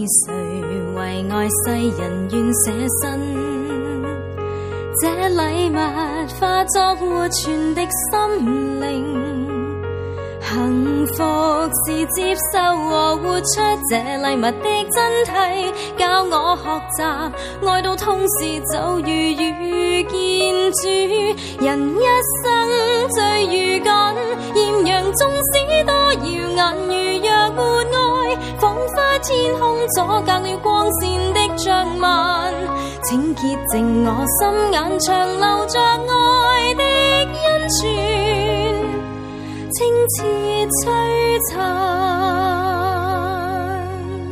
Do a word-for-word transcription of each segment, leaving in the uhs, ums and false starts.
誰為愛世人願捨身？這禮物化作活存的心靈，幸福是接受和活出這禮物的真諦，教我學習愛到痛時就如遇見主。人一生最如緊，豔陽縱使多耀眼，如若沒愛，彷彿天空阻隔了光線的障紋。請潔淨我心眼，長留着愛的恩泉，清澈璀璨。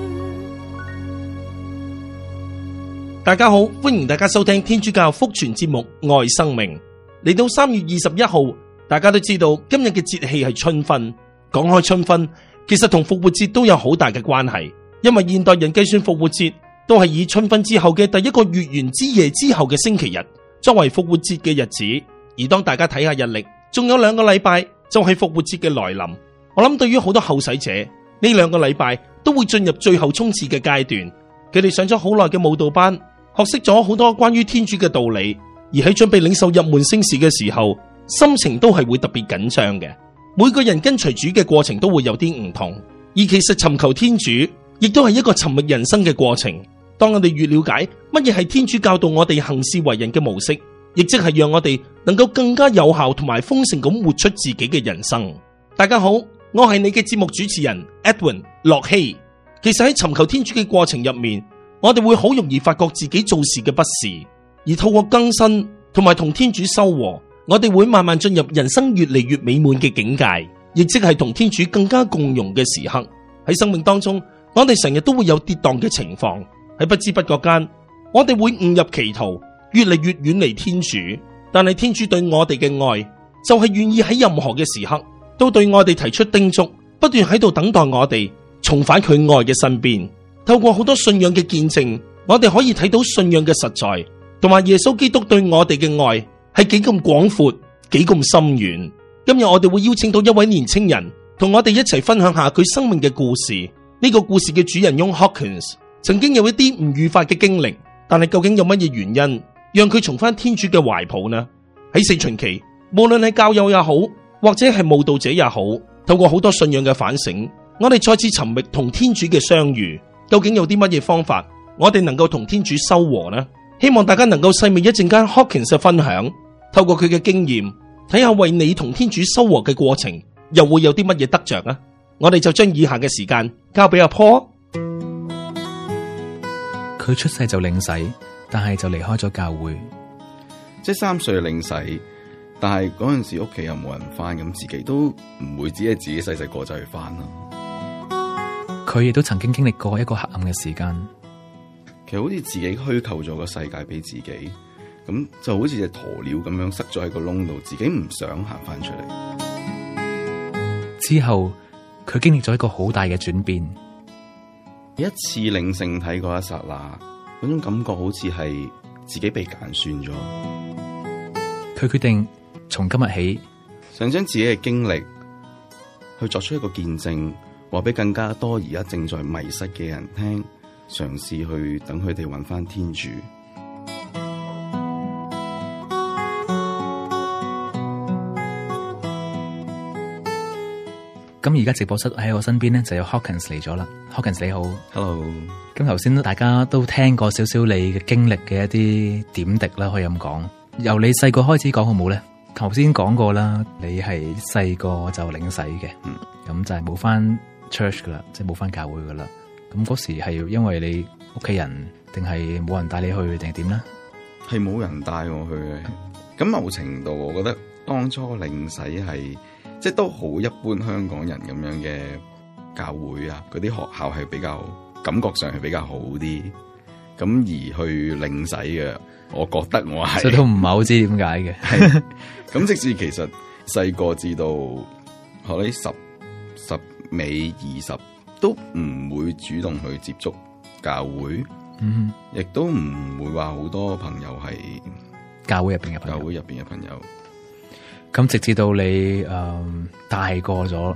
大家好，歡迎大家收聽天主教福傳節目《愛生命》。嚟到三月二十一號，大家都知道今日嘅節氣係春分。講開春分，其實同復活節都有好大嘅關係，因為現代人計算復活節都係以春分之後嘅第一個月圓之夜之後嘅星期日作為復活節嘅日子。而當大家睇下日曆，仲有兩個禮拜就係復活節嘅來臨。我諗對於好多後使者，呢兩個禮拜都會進入最後衝刺嘅階段。佢哋上咗好耐嘅舞蹈班，學識咗好多關於天主嘅道理，而喺準備領受入門聖事嘅時候，心情都係會特別緊張嘅。每個人跟隨主嘅過程都會有啲唔同，而其實尋求天主亦都係一個尋覓人生嘅過程。當我哋越了解乜嘢係天主教導我哋行事為人嘅模式，亦即係讓我哋能夠更加有效同埋豐盛咁活出自己嘅人生。大家好，我係你嘅節目主持人 Edwin 駱曦。其實喺尋求天主嘅過程入面，我哋會好容易發覺自己做事嘅不是，而透過更新同埋同天主修和，我哋會慢慢進入人生越嚟越美滿嘅境界，亦即係同天主更加共融嘅時刻。喺生命當中，我哋成日都會有跌宕嘅情況，喺不知不覺間，我哋會誤入歧途，越嚟越遠離天主。但係天主對我哋嘅愛，就係願意喺任何嘅時刻都對我哋提出叮囑，不斷喺度等待我哋重返佢愛嘅身邊。透過好多信仰嘅見證，我哋可以睇到信仰嘅實在，同埋耶穌基督對我哋嘅愛係幾咁廣闊，幾咁深遠。今日我哋會邀請到一位年青人，同我哋一齊分享下佢生命嘅故事。呢個故事嘅主人翁 Hawkins 曾經有一啲唔愉快嘅經歷，但係究竟有乜嘢原因讓佢重返天主嘅懷抱呢？喺四旬期，無論係教友也好，或者係慕道者也好，透過好多信仰嘅反省，我哋再次尋覓同天主嘅相遇。究竟有啲乜嘢方法，我哋能夠同天主修和呢？希望大家能夠細味一陣間 Hawkins 嘅分享，透過佢嘅經驗，睇下為你同天主修和嘅過程，又會有啲乜嘢得着啊？我哋就將以下嘅時間交俾阿 Paul。 佢出世就領洗，但係就離開咗教會。 即係三歲領洗，但係嗰陣時屋企又冇人翻，咁自己都唔會只係自己細細個就去翻咯。 佢亦都曾經經歷過一個黑暗嘅時間， 其實好似自己虛構咗個世界俾自己，咁就好似隻鴕鳥咁樣塞咗喺個窿度，自己唔想行翻出嚟。 之後佢經歷咗一個好大嘅轉變。 一次領聖體嗰一剎那，嗰種感覺好似係自己被揀選咗。 佢決定從今日起， 想將自己嘅經歷去作出一個見證，話俾更加多而家正在迷失嘅人聽，嘗試去等佢哋揾翻天主。 咁而家直播室喺我身邊咧，就有 Hawkins 嚟咗啦。Hawkins 你好 ，Hello。 咁頭先大家都聽過少少你嘅經歷嘅一啲點滴啦，可以咁講。由你細個開始講好冇咧？頭先講過啦，你係細個就領洗嘅，嗯，咁就係冇翻 church 噶啦，即係冇翻教會噶啦。咁嗰時係因為你屋企人，定係冇人帶你去，定係點咧？ 係冇人帶我去嘅。咁某程度，我覺得當初領洗係即係都好一般香港人咁樣嘅教會啊，嗰啲學校係比較感覺上係比較好啲。咁而去領洗嘅，我覺得我係， 所以都唔係好知點解嘅。 係咁，直至其實細個至到學呢十十尾二十，都唔會主動去接觸教會，嗯，亦都唔會話好多朋友係教會入邊嘅朋友。 教會入邊嘅朋友。 咁直至到你誒、呃、大個咗，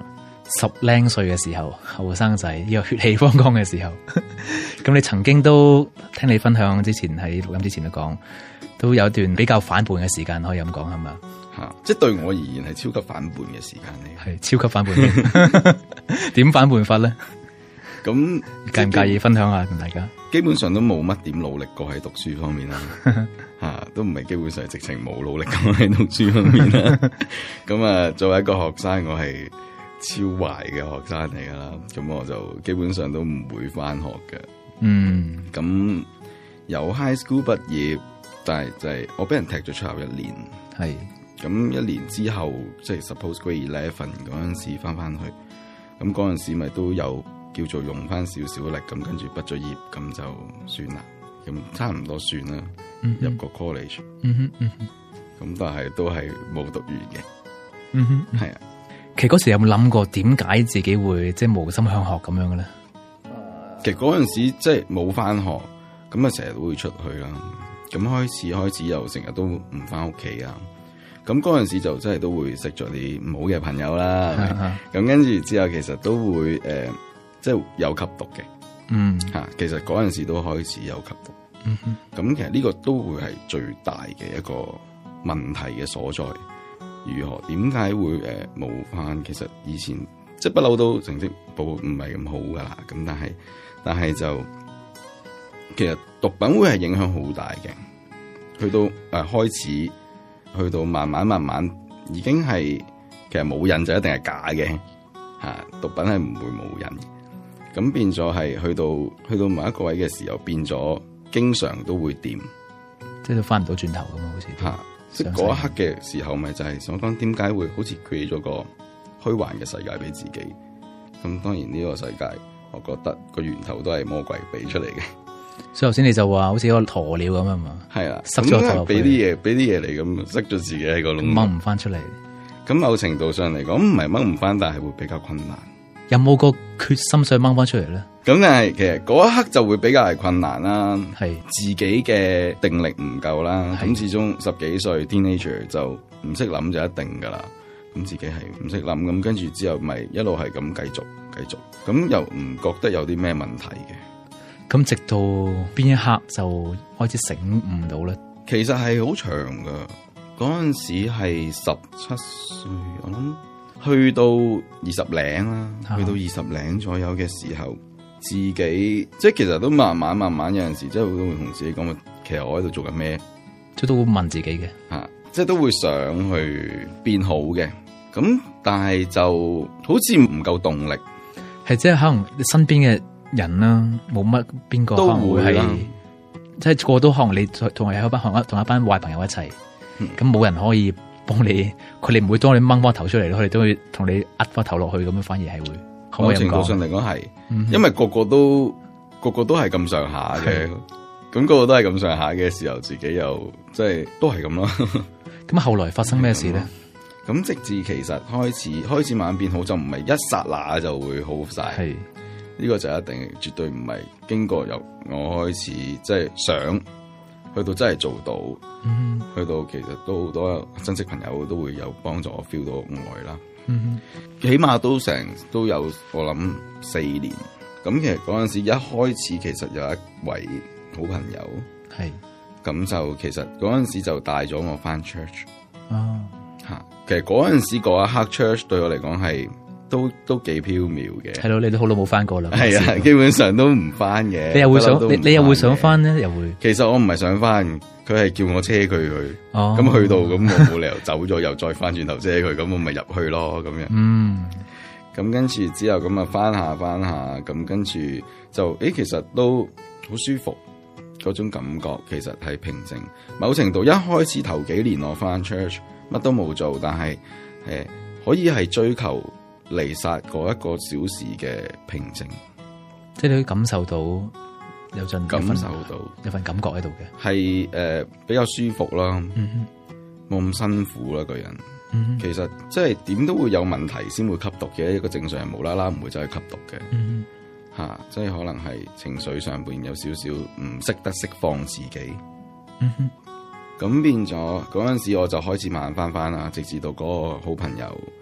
十零歲嘅時候，後生仔呢個血氣方剛嘅時候，咁你曾經都聽你分享之前喺錄音之前都講，都有一段比較反叛嘅時間，可以咁講係嘛？ 吓，即係對我而言係超級反叛嘅時間嚟， 係超級反叛。點反叛法咧？咁介唔介意分享下同大家？ 基本上都冇乜點努力過喺讀書方面啦，吓都唔係基本上直情冇努力過喺讀書方面啦。咁啊，作為一個學生，我係超壞嘅學生嚟噶啦，咁我就基本上都唔會翻學嘅。嗯，咁由 high school 畢業，但係就係我俾人踢咗出校一年。係，咁一年之後，即係 suppose grade eleven 嗰陣時翻翻去，咁嗰陣時咪都有叫做用翻少少力，咁跟住畢咗業，咁就算啦，咁差唔多算啦，嗯、入個 college，嗯哼嗯哼，咁但係都係冇讀完嘅，嗯哼，係啊。 其實嗰時有冇諗過點解自己會即係無心向學咁樣嘅咧？ 其實嗰陣時即係冇翻學，咁啊成日都會出去啦。咁開始開始又成日都唔翻屋企啊。咁嗰陣時就真係都會識咗啲唔好嘅朋友啦。咁跟住之後其實都會誒、呃，即係有吸毒嘅。嗯，吓，其實嗰陣時都開始有吸毒。嗯哼，咁其實呢個都會係最大嘅一個問題嘅所在。如何？點解會誒冇翻？其實以前即係不嬲都成績報唔係咁好噶啦。咁但係但係就其實毒品會係影響好大嘅。去到誒、呃、開始，去到慢慢慢慢，已經係其實冇癮就一定係假嘅嚇。毒品係唔會冇癮。咁變咗係去到去到某一個位嘅時候，變咗經常都會掂， 即係都翻唔到轉頭咁啊！好似嚇。即係嗰一刻嘅時候，咪就係想講點解會好似 create 咗個虛幻嘅世界俾自己。咁當然呢個世界，我覺得個源頭都係魔鬼俾出嚟嘅。 所以頭先你就話好似個鴕鳥咁啊嘛，係啊，塞咗個頭， 俾啲嘢，俾啲嘢嚟咁塞咗自己喺個窿， 掹唔翻出嚟。 咁某程度上嚟講，唔係掹唔翻，但係會比較困難。 有冇個決心想掹翻出嚟咧？ 咁但係其實嗰一刻就會比較係困難啦，係自己嘅定力唔夠啦。咁始終十幾歲 teenager 就唔識諗就一定噶啦。咁自己係唔識諗，咁跟住之後咪一路係咁繼續繼續，咁又唔覺得有啲咩問題嘅。 咁直到邊一刻就開始醒悟到咧？ 其實係好長噶，嗰陣時係十七歲，我諗去到二十零啦，去到二十零左右嘅時候。自己即係其實都慢慢慢慢有陣時，即係都會同自己講，其實我喺度做緊咩？ 即係都會問自己嘅， 吓、啊，即係都會想去變好嘅。咁但係就好似唔夠動力， 係即係可能你身邊嘅人啦，冇乜邊個可能會係，即係個都可能你同埋有一班同一同一班壞朋友一齊，咁冇、嗯、人可以幫你，佢哋唔會當你掹翻頭出嚟咯，佢哋都會同你壓翻頭落去，咁樣反而係會。 某程度上嚟講係，嗯、因為個個都個個都係咁上下嘅，咁的個個都係咁上下嘅時候，自己又即係都係咁咯。 咁後來發生咩事咧？ 咁直至其實開始開始慢慢變好，就唔係一剎那就會好晒。係呢的個就一定絕對唔係經過由我開始即係想去到真係做到，嗯、去到其實都好多親戚朋友都會有幫助我 feel 到愛啦。嗯，起碼都成都有我諗四年，咁其實嗰陣時一開始其實有一位好朋友，係咁是就其實嗰陣時就帶咗我翻 church，哦吓，其實嗰陣時嗰一刻 church 對我嚟講係都都幾飄渺嘅，係咯， 你都好耐冇翻過啦， 係啊，基本上都唔翻嘅， 你又會想你你又會想翻咧，又會， 其實我唔係想翻。佢係叫我車佢去，咁、哦、去到咁我冇理由走咗又再翻轉頭車佢，咁我咪入去咯咁樣。嗯，咁跟住之後咁啊翻下翻下，咁跟住就誒其實都好舒服，嗰種感覺其實係平靜。某程度一開始頭幾年我翻 church 乜都冇做，但係誒可以係追求彌撒嗰一個小時嘅平靜， 即係你可以感受到。有陣感受到有份感覺喺度嘅， 係誒、呃、比較舒服啦，冇咁、嗯、哼辛苦啦個人。嗯、哼其實即係點都會有問題先會吸毒嘅，一個正常人無啦啦唔會走去吸毒嘅，吓、嗯哼啊、即係可能係情緒上邊有少少唔識得釋放自己。咁、嗯、哼變咗嗰陣時我就開始慢慢翻翻啦，直至到嗰個好朋友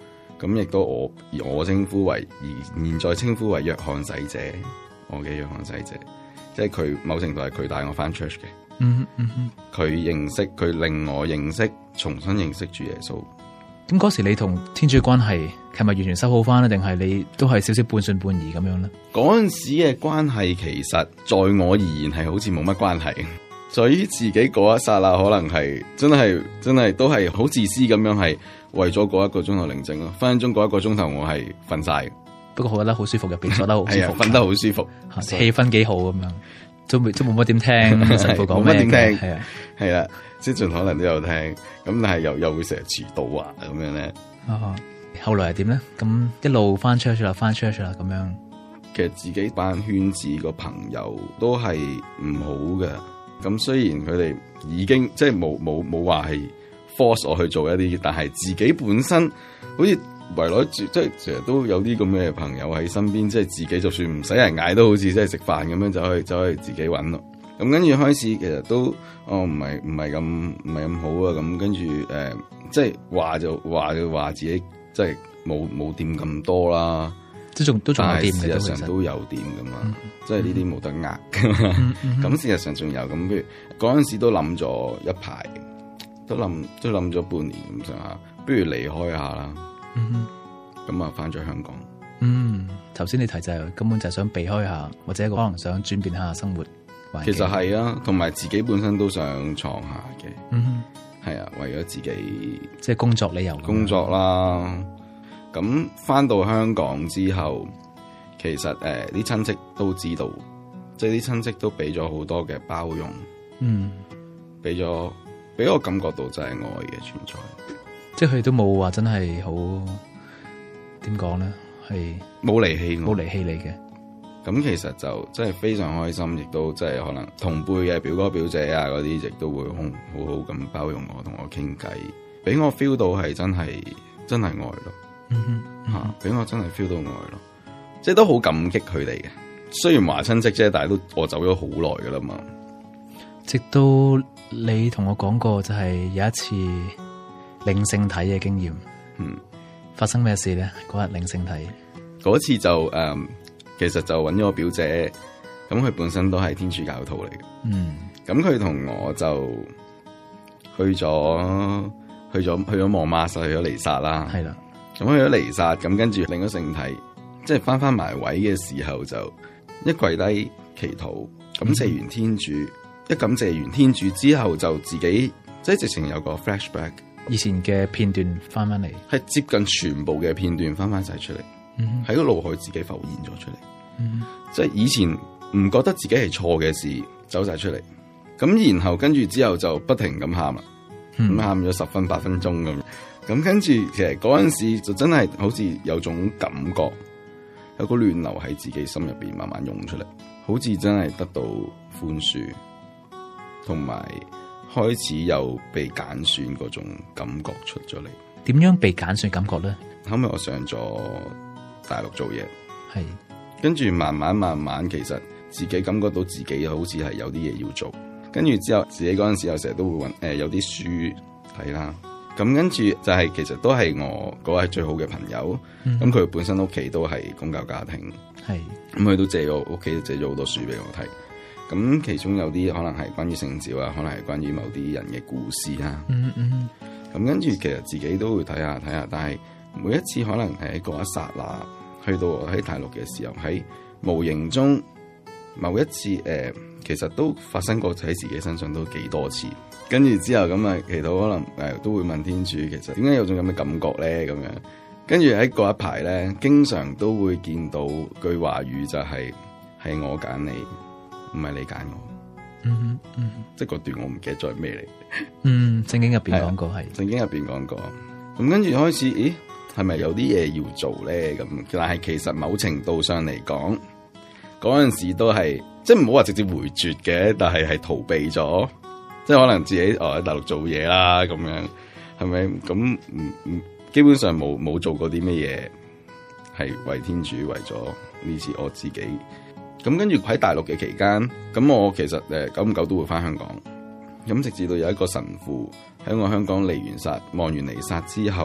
咁亦都我而我稱呼為而現在稱呼為約翰洗者，我嘅約翰洗者，即係佢某程度係佢帶我翻 church 嘅。 嗯嗯嗯， 佢認識佢令我認識重新認識主耶穌。 咁嗰時你同天主嘅關係係咪完全修好翻咧？定係你都係少少半信半疑咁樣咧？ 嗰陣時嘅關係其實在我而言係好似冇乜關係，在於自己嗰一剎那可能係真係真係都係好自私咁樣，係為咗嗰一個鐘頭寧靜咯。分分鐘嗰一個鐘頭我係瞓晒， 不過我覺得好舒服，入邊坐得好舒服， 瞓得好舒服， 氣氛幾好咁樣，都都冇乜點聽神父講咩嘅，係啊係啦，即係盡可能都有聽，咁但係又又會成日遲到啊咁樣咧。 啊，後來係點咧？咁一路翻 church 啦，翻 church 啦，咁樣。 其實自己班圈子個朋友都係唔好嘅。咁雖然佢哋已經即係冇冇冇話係 force 我去做一啲，但係自己本身好似圍內住，即係成日都有啲咁嘅朋友喺身邊，即係自己就算唔使人嗌，都好似即係食飯咁樣就可以就可以自己揾咯。咁跟住開始其實都哦唔係唔係咁唔係咁好啊。咁跟住誒即係話就話就話自己即係冇冇掂咁多啦。 即仲都仲有掂嘅， 事實上都有掂噶嘛，嗯、即係呢啲冇得呃噶嘛。咁、嗯嗯、事實上仲有咁，譬如嗰陣時都諗咗一排，都諗都諗咗半年咁上下，不如離開下啦。咁啊，翻咗香港。 嗯，頭先你提就係根本就係想避開下，或者可能想轉變下生活環境。 其實係啊，同埋自己本身都想闖下嘅。 嗯， 係啊，為咗自己即係工作理由。 工作啦。咁翻到香港之後，其實誒啲親戚都知道，即係啲親戚都俾咗好多嘅包容， 嗯，俾咗俾我感覺到就係愛嘅存在， 即係佢都冇話真係好點講咧，係冇離棄我， 冇離棄你嘅。 咁其實就真係非常開心，亦都即係可能同輩嘅表哥表姐啊嗰啲，亦都會好好好咁包容我，同我傾偈，俾我 feel 到係真係真係愛咯。 嗯哼， 吓俾、啊、我真係 feel 到愛咯，即係都好感激佢哋嘅。雖然話親戚啫，但係都我走咗好耐噶啦嘛。 直到你同我講過，就係有一次領聖體嘅經驗。 嗯， 發生咩事咧？嗰日領聖體嗰次就誒、嗯，其實就揾咗我表姐，咁佢本身都係天主教徒嚟嘅。 嗯， 咁佢同我就去咗去咗去咗望瑪莎，去咗彌撒啦。 係啦。 咁去咗彌撒，咁跟住領咗聖體，即係翻翻埋位嘅時候，就一跪低祈禱，感謝完天主，嗯、一感謝完天主之後，就自己即係直情有個 flashback， 以前嘅片段翻翻嚟， 係接近全部嘅片段翻翻晒出嚟，喺、嗯、個腦海自己浮現咗出嚟， 嗯、即係以前唔覺得自己係錯嘅事走晒出嚟，咁然後跟住之後就不停咁喊啦，咁喊咗十分八分鐘咁。咁跟住，其實嗰陣時就真係好似有種感覺，有個暖流喺自己心入邊慢慢湧出嚟，好似真係得到寬恕，同埋開始有被揀選嗰種感覺出咗嚟。 點樣被揀選感覺咧？ 後尾我上咗大陸做嘢， 係跟住慢慢慢慢，其實自己感覺到自己好似係有啲嘢要做，跟住之後自己嗰陣時又成日都會揾誒、呃、有啲書睇啦。咁跟住就係、是、其實都係我嗰位最好嘅朋友，咁佢、嗯、本身屋企都係公教家庭， 係咁佢都借我屋企借咗好多書俾我睇，咁其中有啲可能係關於聖召啊，可能係關於某啲人嘅故事啊， 嗯嗯， 咁跟住其實自己都會睇下睇下，但係每一次可能係喺嗰一剎那，去到喺大陸嘅時候，喺無形中某一次誒、呃，其實都發生過喺自己身上都幾多次。跟住之後咁啊，祈禱可能誒、呃、都會問天主，其實點解有種咁嘅感覺咧？咁樣跟住喺嗰一排咧，經常都會見到句話語就係、是、係我揀你，唔係你揀我。 嗯嗯， 即係嗰段我唔記得咗係咩嚟。 嗯，聖經入邊講過係， 聖經入邊講過。咁跟住開始，咦，係咪有啲嘢要做咧？咁但係其實某程度上嚟講，嗰陣時都係即係唔好話直接回絕嘅，但係係逃避咗。即係可能自己哦喺大陸做嘢啦，咁樣係咪？咁唔唔，基本上冇冇做過啲咩嘢係為天主，為咗呢次我自己。咁跟住喺大陸嘅期間，咁我其實誒久唔久都會翻香港。咁直至到有一個神父喺我香港彌完撒、望完彌撒之後，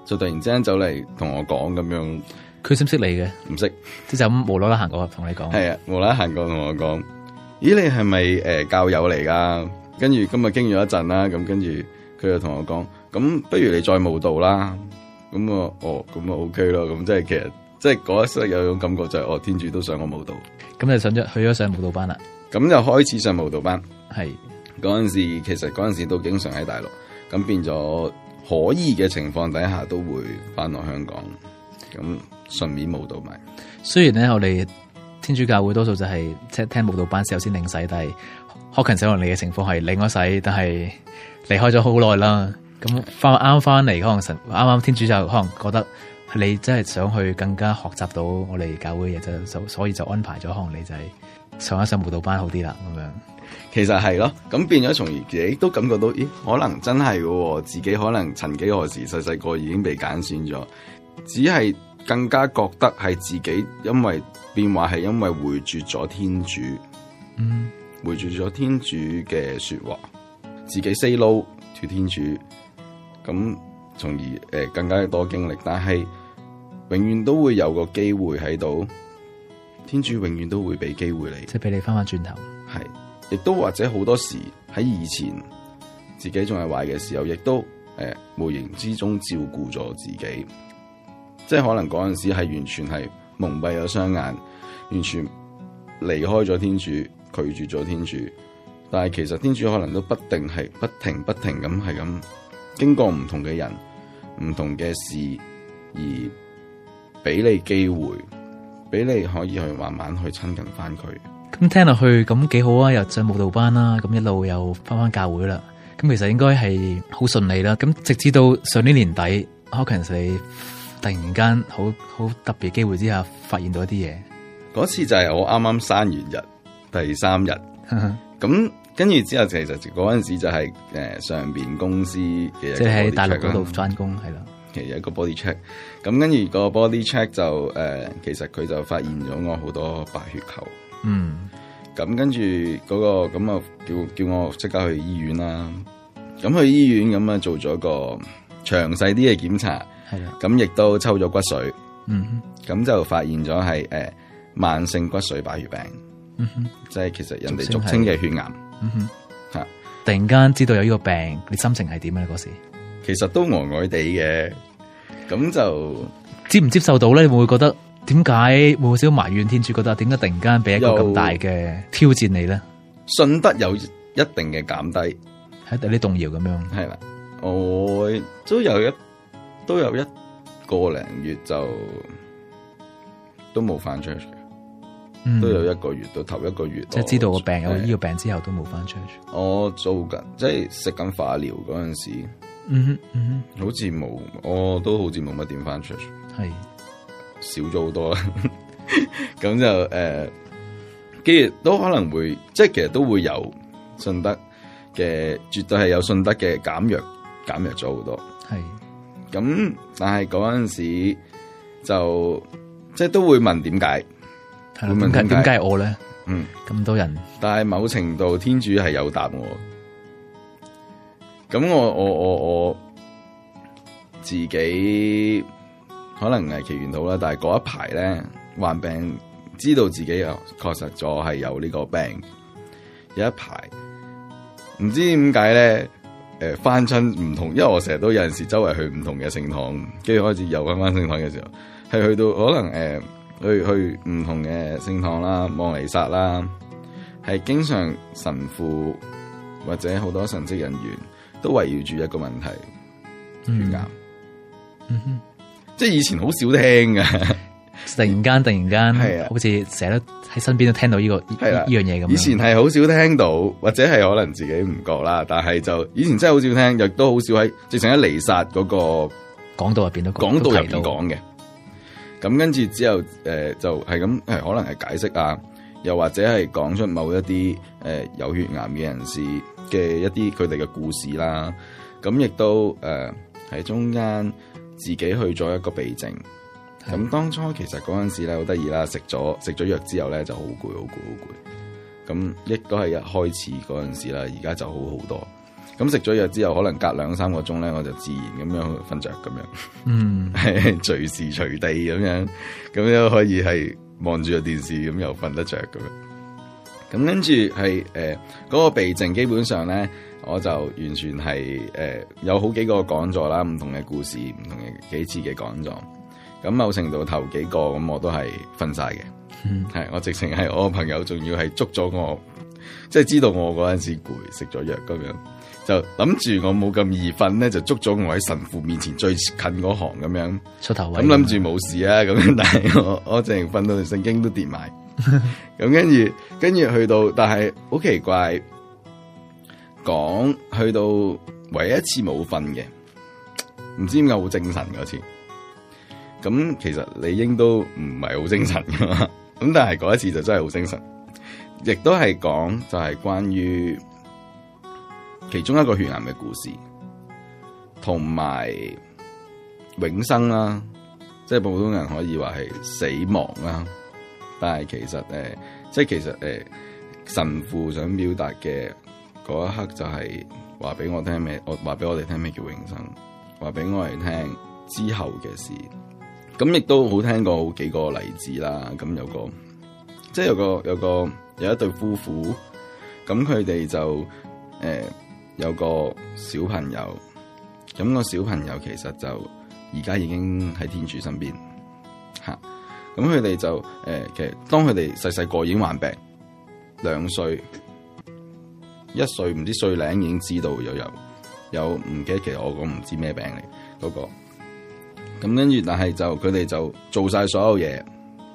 就突然之間走嚟同我講咁樣。 佢識唔識你嘅？ 唔識， 即係就咁無啦啦行過同你講。 係啊，無啦啦行過同我講，咦，你係咪誒教友嚟噶？跟住今日傾咗一陣啦，咁跟住佢就同我講，咁不如你再舞蹈啦。咁啊，哦，咁啊 OK 咯。咁即係其實即係嗰一刻有種感覺就係、是，哦，天主都想我舞蹈。 咁就上咗去咗上舞蹈班啦。 咁就開始上舞蹈班。 係嗰陣時，其實嗰陣時都經常喺大陸，咁變咗可以嘅情況底下都會翻落香港，咁順便舞蹈埋。 雖然咧，我哋天主教會多數就係即係聽舞蹈班時候先領洗，但係 Hawkins 可能你嘅情況係領咗洗，但係離開咗好耐啦。咁翻啱翻嚟，可能神啱啱天主就可能覺得你真係想去更加學習到我哋教會嘅嘢，就所以就安排咗，可能你就係上一上舞蹈班好啲啦，咁樣。 其實係咯，咁變咗從而自己都感覺到，咦，可能真係嘅，自己可能曾幾何時細細個已經被揀選咗，只係更加覺得係自己因為變化係因為回絕咗天主， 嗯， 回絕咗天主嘅說話，自己 say no to 天主，咁從而誒、呃、更加多經歷，但係永遠都會有個機會喺度，天主永遠都會俾機會你， 即係俾你翻翻轉頭， 係。亦都或者好多時喺以前自己仲係壞嘅時候，亦都誒、呃、無形之中照顧咗自己，即係可能嗰陣時係完全係蒙蔽咗雙眼，完全離開咗天主，拒絕咗天主。但係其實天主可能都不定係不停不停咁係咁經過唔同嘅人、唔同嘅事，而俾你機會，俾你可以去慢慢去親近翻佢。 咁聽落去咁幾好啊！又上舞蹈班啦，咁一路又翻翻教會啦。咁其實應該係好順利啦。咁直至到上年年底 Hawkins 你突然間好好特別機會之下，發現到一啲嘢。 嗰次就係我啱啱生完日第三日，咁跟住之後其實嗰陣時就係誒上邊公司嘅， 即係喺大陸嗰度翻工係啦。 其實一個 body check，咁跟住個 body check 就誒、呃，其實佢就發現咗我好多白血球。 嗯， 咁跟住嗰個咁啊，叫叫我即刻去醫院啦。咁去醫院咁啊，做咗個詳細啲嘅檢查， 係啦。 咁亦都抽咗骨髓， 嗯， 咁就發現咗係誒慢性骨髓白血病， 嗯哼， 即係其實人哋俗稱嘅血癌。 嗯哼， 吓， 突然間知道有呢個病，你心情係點咧？嗰時其實都呆呆地嘅，咁就接唔接受到咧？你會唔會覺得？點解會有少少埋怨天主？覺得點解突然間俾一個咁大嘅挑戰你咧？ 信德有一定嘅減低， 喺有啲動搖咁樣。係啦，我都有一都有一個零月就都冇翻 church 嘅，嗯，都有一個月到頭一個月， 即係知道個病有呢個病之後都冇翻 church。 我做緊即係食緊化療嗰陣時， 嗯哼嗯哼，好似冇，我都好似冇乜點翻 church。 係。 少咗好多啦，咁就誒，跟、呃、住都可能會，即係其實都會有信德嘅，絕對係有信德嘅減弱，減弱咗好多。 係， 咁但係嗰陣時就即係都會問點解， 會問點解點解我咧？ 嗯，咁多人， 但係某程度天主係有答我，咁我我我我自己。可能係祈願到啦，但係嗰一排咧患病，知道自己又確實咗係有呢個病，有一排唔知點解咧，誒翻親唔同，因為我成日都有陣時周圍去唔同嘅聖堂，跟住開始又翻翻聖堂嘅時候，係去到可能誒、呃、去去唔同嘅聖堂啦、望彌撒啦，係經常神父或者好多神職人員都圍繞住一個問題，血癌。 嗯哼。 即係以前好少聽㗎， 突然間突然間，係啊，好似成日都喺身邊都聽到呢、這個係啦呢樣嘢咁。以前係好少聽到，或者係可能自己唔覺啦。但係就以前真係好少聽，亦都好少喺直情喺彌撒嗰個講道入邊都講道入邊講嘅。咁跟住之後，誒、呃、就係咁，係可能係解釋啊，又或者係講出某一啲誒、呃、有血癌嘅人士嘅一啲佢哋嘅故事啦。咁亦都誒喺、呃、中間。自己去咗一個避靜，咁當初其實嗰陣時咧好得意啦，食咗食咗藥之後咧就好攰好攰好攰，咁亦都係一開始嗰陣時啦，而家就好好多， 咁食咗藥之後，可能隔兩三個鐘咧，我就自然咁樣瞓着咁樣。 嗯， 係隨時隨地咁樣，咁樣可以係望住個電視咁又瞓得着咁樣。咁跟住係誒嗰個避靜，基本上咧我就完全係誒、呃、有好幾個講座啦，唔同嘅故事，唔同嘅幾次嘅講座。咁某程度頭幾個咁我都係瞓晒嘅。係、嗯、我直情係我個朋友仲要係捉咗我，即係知道我嗰陣時攰，食咗藥咁樣。就諗住我冇咁易瞓咧，就捉咗我喺神父面前最近嗰行咁樣出頭位。 咁諗住冇事啊，咁樣，但係我我淨係瞓到聖經都跌埋。咁跟住跟住去到，但係好奇怪，講去到唯一一次冇瞓嘅，唔知點解好精神嗰次。咁其實理應都唔係好精神噶嘛，咁但係嗰一次就真係好精神，亦都係講就係關於其中一個血癌嘅故事，同埋永生啦，即係普通人可以話係死亡啦，但係其實誒、呃，即係其實誒、呃，神父想表達嘅嗰一刻就係話俾我聽咩，我話俾我哋聽咩叫永生，話俾我哋聽之後嘅事。咁亦都好聽過好幾個例子啦。咁有個即係有個有個有一對夫婦，咁佢哋就誒、呃、有個小朋友，咁、個小朋友其實就而家已經喺天主身邊吓。咁佢哋就誒、呃、其實當佢哋細細個已經患病，兩歲一歲唔知歲零已經知道又有有唔記得，其實我講唔知咩病嚟嗰個。咁跟住，但係就佢哋就做晒所有嘢，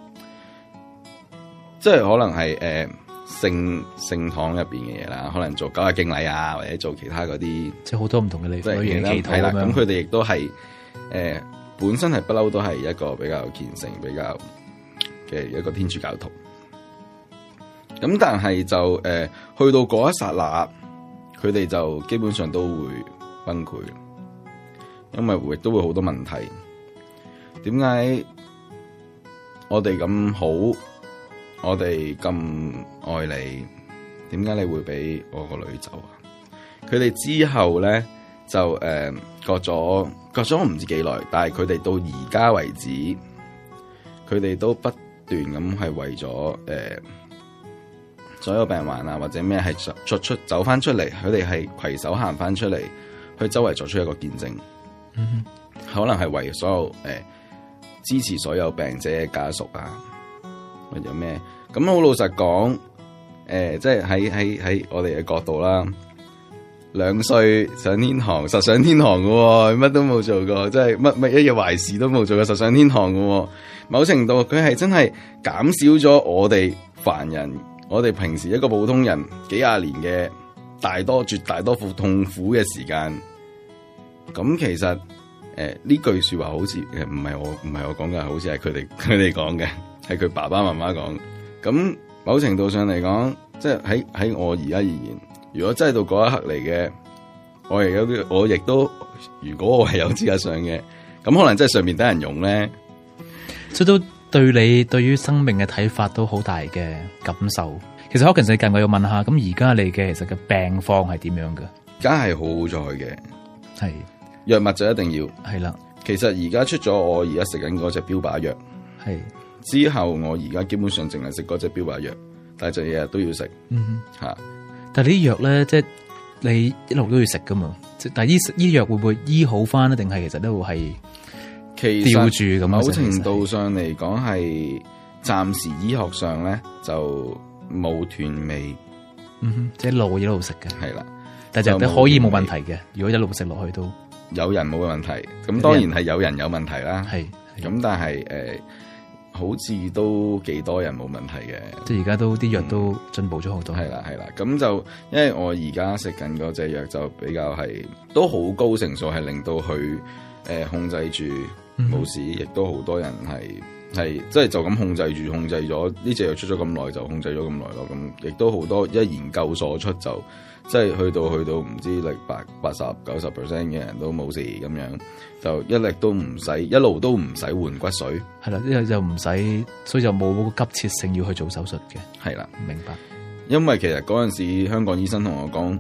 即係可能係誒聖聖堂入邊嘅嘢啦，可能做九日敬禮啊，或者做其他嗰啲， 即係好多唔同嘅類類型嘅祈禱係啦。 咁樣。 咁佢哋亦都係誒、呃、本身係不嬲都係一個比較虔誠、比較嘅一個天主教徒。咁但係就誒、呃、去到嗰一剎那，佢哋就基本上都會崩潰，因為亦都會好多問題。點解我哋咁好，我哋咁愛你，點解你會俾我個女走啊？佢哋之後咧就誒、呃、隔咗隔咗我唔知幾耐，但係佢哋到而家為止，佢哋都不斷咁係為咗誒、呃、所有病患啊或者咩係作出走翻出嚟，佢哋係攜手行翻出嚟，去周圍作出一個見證。嗯，可能係為所有誒。呃支持所有病者嘅家屬啊，或者咩？咁好老實講，誒、呃，即係喺喺喺我哋嘅角度啦，兩歲上天堂，實上天堂嘅，乜都冇做過，即係乜乜一日壞事都冇做過，實上天堂嘅。某程度佢係真係減少咗我哋凡人，我哋平時一個普通人幾廿年嘅大多絕大多數痛苦嘅時間。咁其實。誒，呢、呃、句說話好似誒唔係我唔係我講嘅，好似係佢哋佢哋講嘅，係佢爸爸媽媽講。咁某程度上嚟講，即係喺喺我而家而言，如果真係到嗰一刻嚟嘅，我亦有啲，我亦都如果我係有資格上嘅，咁可能真係上面等人用咧， 所以都對你對於生命嘅睇法都好大嘅感受。其實 Hawkins 近我要問下，咁而家你嘅其實嘅病況係點樣嘅？ 而家係好好在嘅， 係。 藥物就一定要係啦， 其實而家出咗我而家食緊嗰隻標靶藥， 係之後我而家基本上淨係食嗰隻標靶藥，但係就日日都要食， 嗯吓。 啊、 但係呢啲藥咧，即係你一路都要食噶嘛？但係醫醫藥會唔會醫好翻咧？定係其實都會係其吊住咁？ 某程度上嚟講係暫時醫學上咧就冇斷尾， 嗯哼，即係一路一路食嘅， 係啦。 但係就可以冇問題嘅，如果一路食落去都。 有人冇問題，咁當然係有人有問題啦。 係， 咁但係誒、呃，好似都幾多人冇問題嘅。 即係而家都啲藥都進步咗好多。 係啦係啦，咁就因為我而家食緊嗰隻藥就比較係都好高成數，係令到佢誒、呃、控制住冇事，亦、嗯、都好多人係係即係就咁控制住，控制咗呢隻藥出咗咁耐就控制咗咁耐咯。咁亦都好多一研究所出就。即係去到去到唔知力八八十九十 percent 嘅人都冇事咁樣，就一力都唔使一路都唔使換骨髓， 係啦，呢個就唔使，所以就冇急切性要去做手術嘅。 係啦， 明白。 因為其實嗰陣時香港醫生同我講，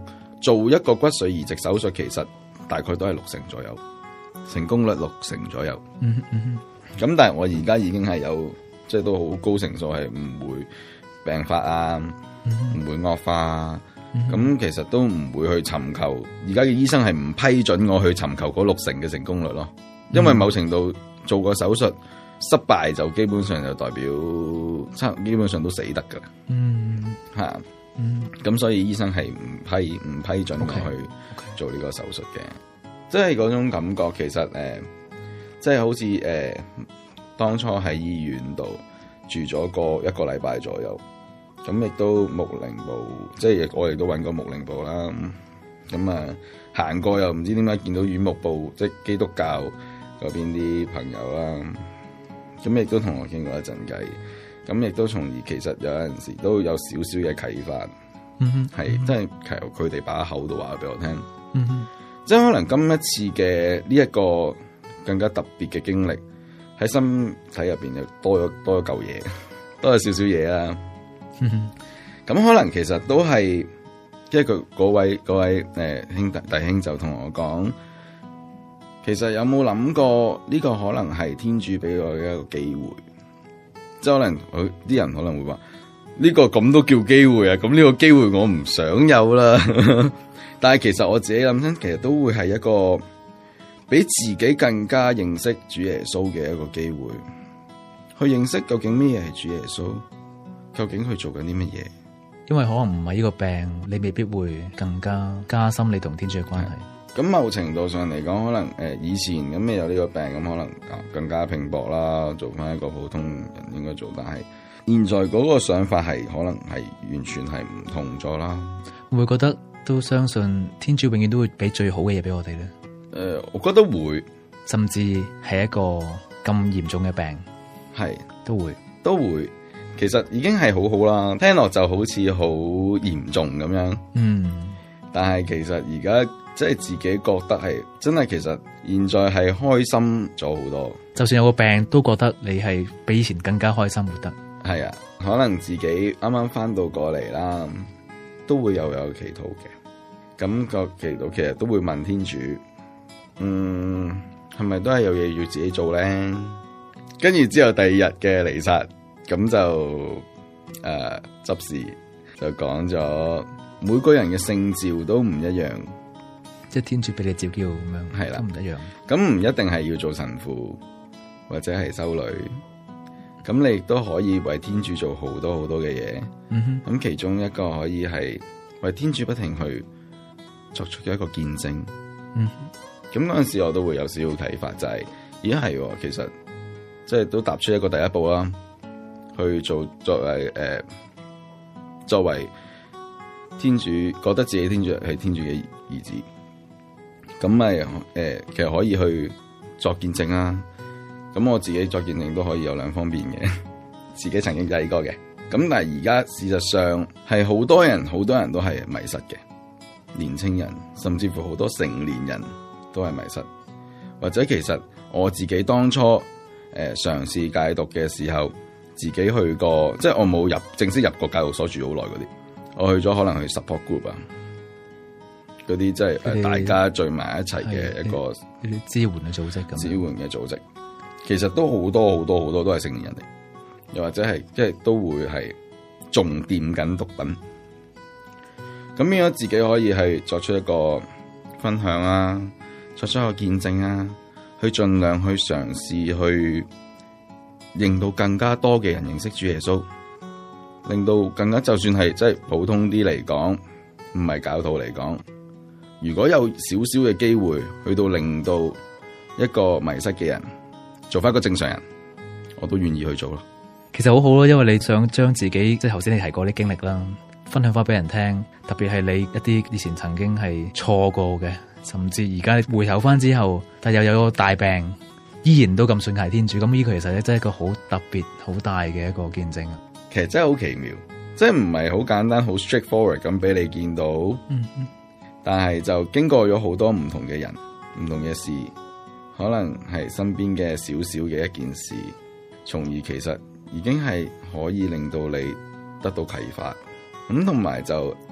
做一個骨髓移植手術，其實大概都係六成左右，成功率六成左右。 嗯嗯， 咁但係我而家已經係有，即係都好高成數係唔會病發啊，唔、嗯、會惡化啊。咁、嗯、其實都唔會去尋求，而家嘅醫生係唔批准我去尋求嗰六成嘅成功率咯。因為某程度做個手術失敗就基本上就代表差，基本上都死得噶啦。嗯，吓，嗯，咁所以醫生係唔批唔批准我去做呢個手術嘅。即係嗰種感覺，其實誒，即、呃、係、就是、好似誒、呃，當初喺醫院度住咗個一個禮拜左右。咁亦都牧靈部，即係我哋都揾過牧靈部啦。咁啊，行過又唔知點解見到院牧部，即係基督教嗰邊啲朋友啦。咁亦都同我傾過一陣偈。咁亦都從而其實有陣時都有少少嘅啟發，係、嗯、真係由佢哋把口度話俾我聽。嗯、即係可能今一次嘅呢一個更加特別嘅經歷，喺身體入邊又多咗多咗嚿嘢，多咗少少嘢啦。咁、嗯、可能其實都係，即係佢嗰位嗰位誒兄弟弟兄就同我講，其實有冇諗過呢個可能係天主俾我嘅一個機會？即係可能佢啲人可能會話呢個咁都叫機會啊？咁呢個機會我唔想有啦。但係其實我自己諗親，其實都會係一個比自己更加認識主耶穌嘅一個機會，去認識究竟咩嘢係主耶穌。究竟佢做緊啲乜嘢？ 因為可能唔係呢個病，你未必會更加加深你同天主嘅關係。 咁某程度上嚟講，可能誒、呃、以前咁未有呢個病，咁可能更加拼搏啦，做翻一個普通人應該做。但係現在嗰個想法係可能係完全係唔同咗啦。 會唔會覺得都相信天主永遠都會俾最好嘅嘢俾我哋咧？ 誒、呃，我覺得會， 甚至係一個咁嚴重嘅病， 係都會都會。其實已經係好好啦，聽落就好似好嚴重咁樣。嗯，但係其實而家即係自己覺得係真係，其實現在係開心咗好多。 就算有個病，都覺得你係比以前更加開心活得。 係啊，可能自己啱啱翻到過嚟啦，都會又有祈禱嘅。咁個祈禱其實都會問天主，嗯，係咪都係有嘢要自己做咧？跟住之後第二日嘅彌撒。咁就誒執、呃、事就講咗，每個人嘅聖召都唔一樣， 即係天主俾你召叫咁樣，係啦，都唔一樣。 咁唔一定係要做神父或者係修女，咁你亦都可以為天主做好多好多嘅嘢。咁、嗯、其中一個可以係為天主不停去作出一個見證。咁嗰陣時我都會有少少啟發，就係咦係，其實即係都踏出一個第一步啦。去做作為誒、呃，作為天主覺得自己天主係天主嘅兒子，咁咪誒，其實可以去作見證啦。咁我自己作見證都可以有兩方面嘅，自己曾經計過嘅。咁但係而家事實上係好多人，好多人都係迷失嘅，年青人甚至乎好多成年人都係迷失，或者其實我自己當初誒嘗試戒毒嘅時候。自己去過，即係我冇入正式入過教育所住好耐嗰啲，我去咗可能去 support group 啊，嗰啲即係誒大家聚埋一齊嘅一個支援嘅組織咁， 支援嘅組織，其實都好多好多好多都係成年人嚟，又或者係即係都會係仲掂緊毒品，咁變咗自己可以係作出一個分享啊，作出一個見證啊，去盡量去嘗試去。令到更加多嘅人認識主耶穌，令到更加就算係即係普通啲嚟講，唔係教徒嚟講，如果有少少嘅機會去到令到一個迷失嘅人做翻一個正常人，我都願意去做咯。 其實好好咯，因為你想將自己即係頭先你提過啲經歷啦，分享翻俾人聽，特別係你一啲以前曾經係錯過嘅，甚至而家你回頭翻之後，但又有個大病。依然都咁信賴天主，咁呢個其實咧真係一個好特別、好大嘅一個見證啊！ 其實真係好奇妙，即係唔係好簡單、好 straightforward 咁俾你見到，嗯嗯，但係就經過咗好多唔同嘅人、唔同嘅事，可能係身邊嘅少少嘅一件事，從而其實已經係可以令到你得到啟發。咁同埋就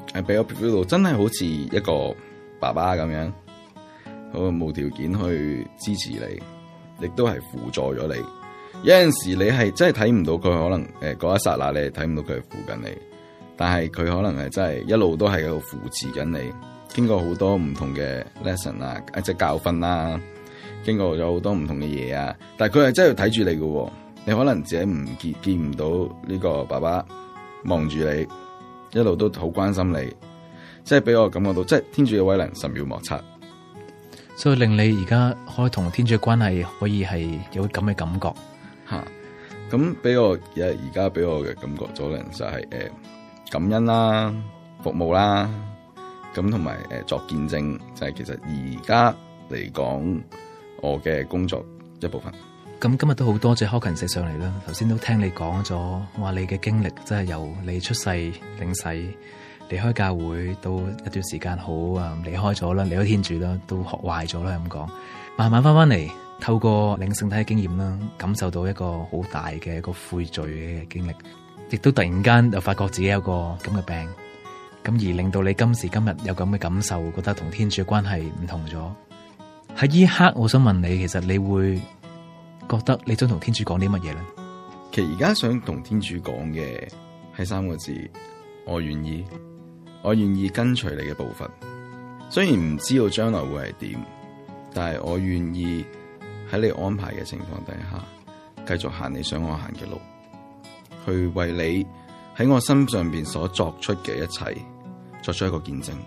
係俾我 feel 到真係好似一個爸爸咁樣，好無條件去支持你，亦都係輔助咗你。有陣時你係真係睇唔到佢，可能誒嗰一剎那你係睇唔到佢係扶緊你，但係佢可能係真係一路都係喺度扶持緊你。經過好多唔同嘅 lesson 啊，即係教訓啦，經過咗好多唔同嘅嘢啊，但係佢係真係睇住你嘅。你可能自己唔見見唔到呢個爸爸望住你，一路都好關心你，即係俾我感覺到，即係天主嘅威能神妙莫測， 所以令你而家可以同天主嘅關係可以係有咁嘅感覺吓。咁俾我而而家俾我嘅感覺，可能就係、是、誒、呃、感恩啦、服務啦。咁同埋誒作見證，就係、是、其實而家嚟講，我嘅工作一部分。 咁今日都好多謝 Hawkins 上嚟啦。頭先都聽你講咗，話你嘅經歷，即係由你出世領洗，離開教會到一段時間好啊，離開咗啦，離開天主啦，都學壞咗啦咁講。慢慢翻翻嚟，透過領聖體嘅經驗啦，感受到一個好大嘅一個悔罪嘅經歷，亦都突然間又發覺自己有個咁嘅病。咁而令到你今時今日有咁嘅感受，覺得同天主嘅關係唔同咗。喺呢一刻，我想問你，其實你會覺得你想同天主講啲乜嘢咧？ 其實而家想同天主講嘅係三個字：我願意，我願意跟隨你嘅步伐。雖然唔知道將來會係點，但係我願意喺你安排嘅情況底下，繼續行你想我行嘅路，去為你喺我身上邊所作出嘅一切，作出一個見證。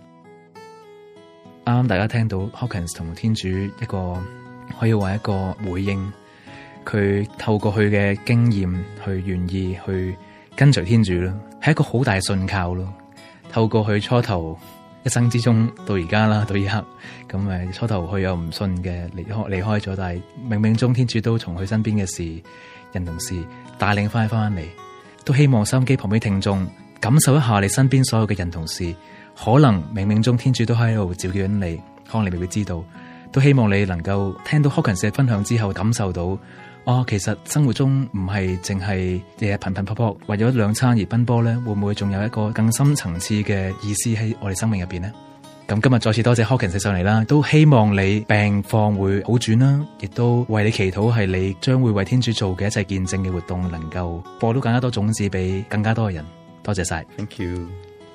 啱啱大家聽到 Hawkins 同天主一個可以話一個回應，佢透過佢嘅經驗去願意去跟隨天主啦，係一個好大嘅信靠咯。透過佢初頭一生之中到而家啦，到呢刻咁誒，初頭佢有唔信嘅離開離開咗，但係冥冥中天主都從佢身邊嘅事人同事帶領翻翻嚟。都希望收音機旁邊聽眾感受一下你身邊所有嘅人同事，可能冥冥中天主都喺度召叫緊你，可能你未必知道。都希望你能夠聽到 Hawkins 嘅分享之後，感受到哦，其實生活中唔係淨係日日頻頻撲撲為咗兩餐而奔波咧，會唔會仲有一個更深層次嘅意思喺我哋生命入邊呢？咁今日再次多謝 Hawkins 上嚟啦，都希望你病況會好轉啦，亦都為你祈禱，係你將會為天主做嘅一切見證嘅活動，能夠播到更加多種子俾更加多嘅人。多謝晒 ，Thank you。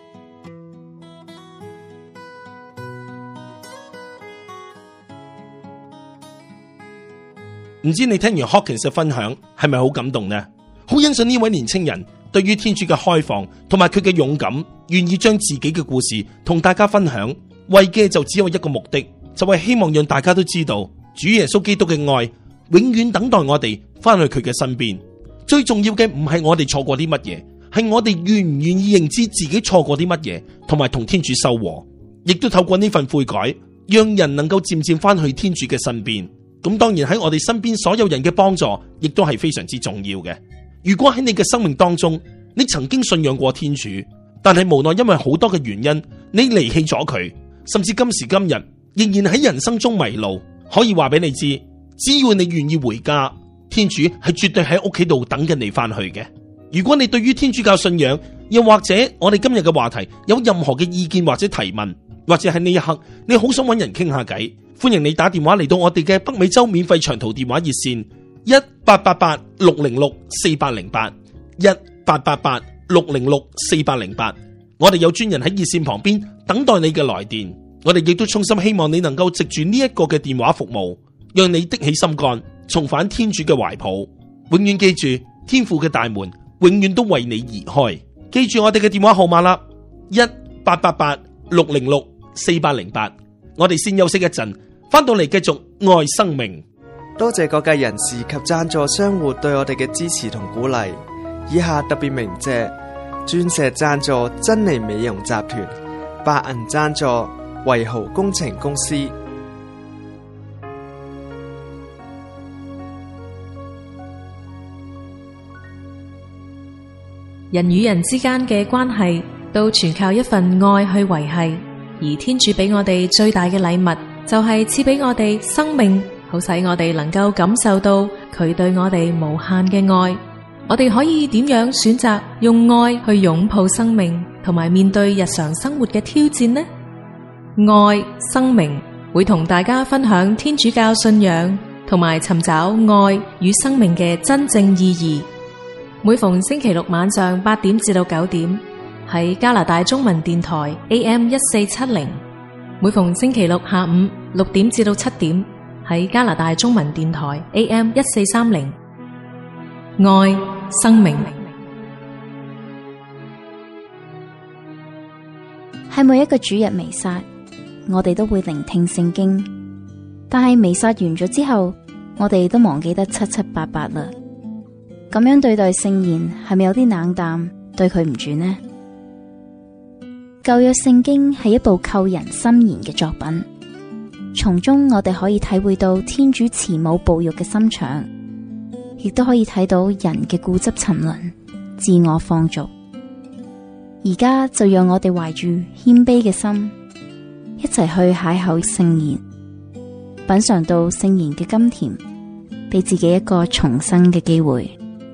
唔知你聽完 Hawkins 嘅分享係咪好感動呢？好欣賞呢位年青人對於天主嘅開放，同埋佢嘅勇敢，願意將自己嘅故事同大家分享，為嘅就只有一個目的，就係希望讓大家都知道主耶穌基督嘅愛永遠等待我哋翻去佢嘅身邊。最重要嘅唔係我哋錯過啲乜嘢，係我哋願唔願意認知自己錯過啲乜嘢，同埋同天主修和，亦都透過呢份悔改，讓人能夠漸漸翻去天主嘅身邊。咁當然喺我哋身邊所有人嘅幫助，亦都係非常之重要嘅。如果喺你嘅生命當中，你曾經信仰過天主，但係無奈因為好多嘅原因，你離棄咗佢，甚至今時今日仍然喺人生中迷路，可以話俾你知，只要你願意回家，天主係絕對喺屋企度等緊你翻去嘅。如果你對於天主教信仰，又或者我哋今日嘅話題有任何嘅意見或者提問，或者喺呢一刻你好想揾人傾下偈，歡迎你打電話嚟到我哋嘅北美洲免費長途電話熱線一八八八六零六四八零八一八八八六零六四八零八，我哋有專人喺熱線旁邊等待你嘅來電。我哋亦都衷心希望你能夠藉住呢一個嘅電話服務，讓你的起心肝，重返天主嘅懷抱。永遠記住，天父嘅大門永遠都為你而開。記住我哋嘅電話號碼啦，一八八八六零六四八零八。我哋先休息一陣，翻到嚟繼續愛生命。 多謝各界人士及贊助商戶對我哋嘅支持同鼓勵。以下特別鳴謝鑽石贊助珍妮美容集團，白銀贊助維豪工程公司。 人與人之間嘅關係都全靠一份愛去維繫，而天主俾我哋最大嘅禮物就係賜俾我哋生命，好使我哋能夠感受到佢對我哋無限嘅愛。我哋可以點樣選擇用愛去擁抱生命， 同埋面對日常生活嘅挑戰呢？愛生命會同大家分享天主教信仰同埋尋找愛與生命嘅真正意義。每逢星期六晚上八點至到九點喺加拿大中文電台 A M 一四七零，每逢星期六下午六點至到七點喺加拿大中文電台 A M 一四三零。愛生命。 喺每一個主日彌撒，我哋都會聆聽聖經，但係彌撒完咗之後，我哋都忘記得七七八八啦。咁樣對待聖言，係咪有啲冷淡，對佢唔住呢？舊約聖經係一部扣人心弦嘅作品，從中我哋可以體會到天主慈母哺育嘅心腸，亦都可以睇到人嘅固執沉淪、自我放逐。而家就讓我哋懷住謙卑嘅心，一齊去邂逅聖言，品嘗到聖言嘅甘甜，俾自己一個重生嘅機會。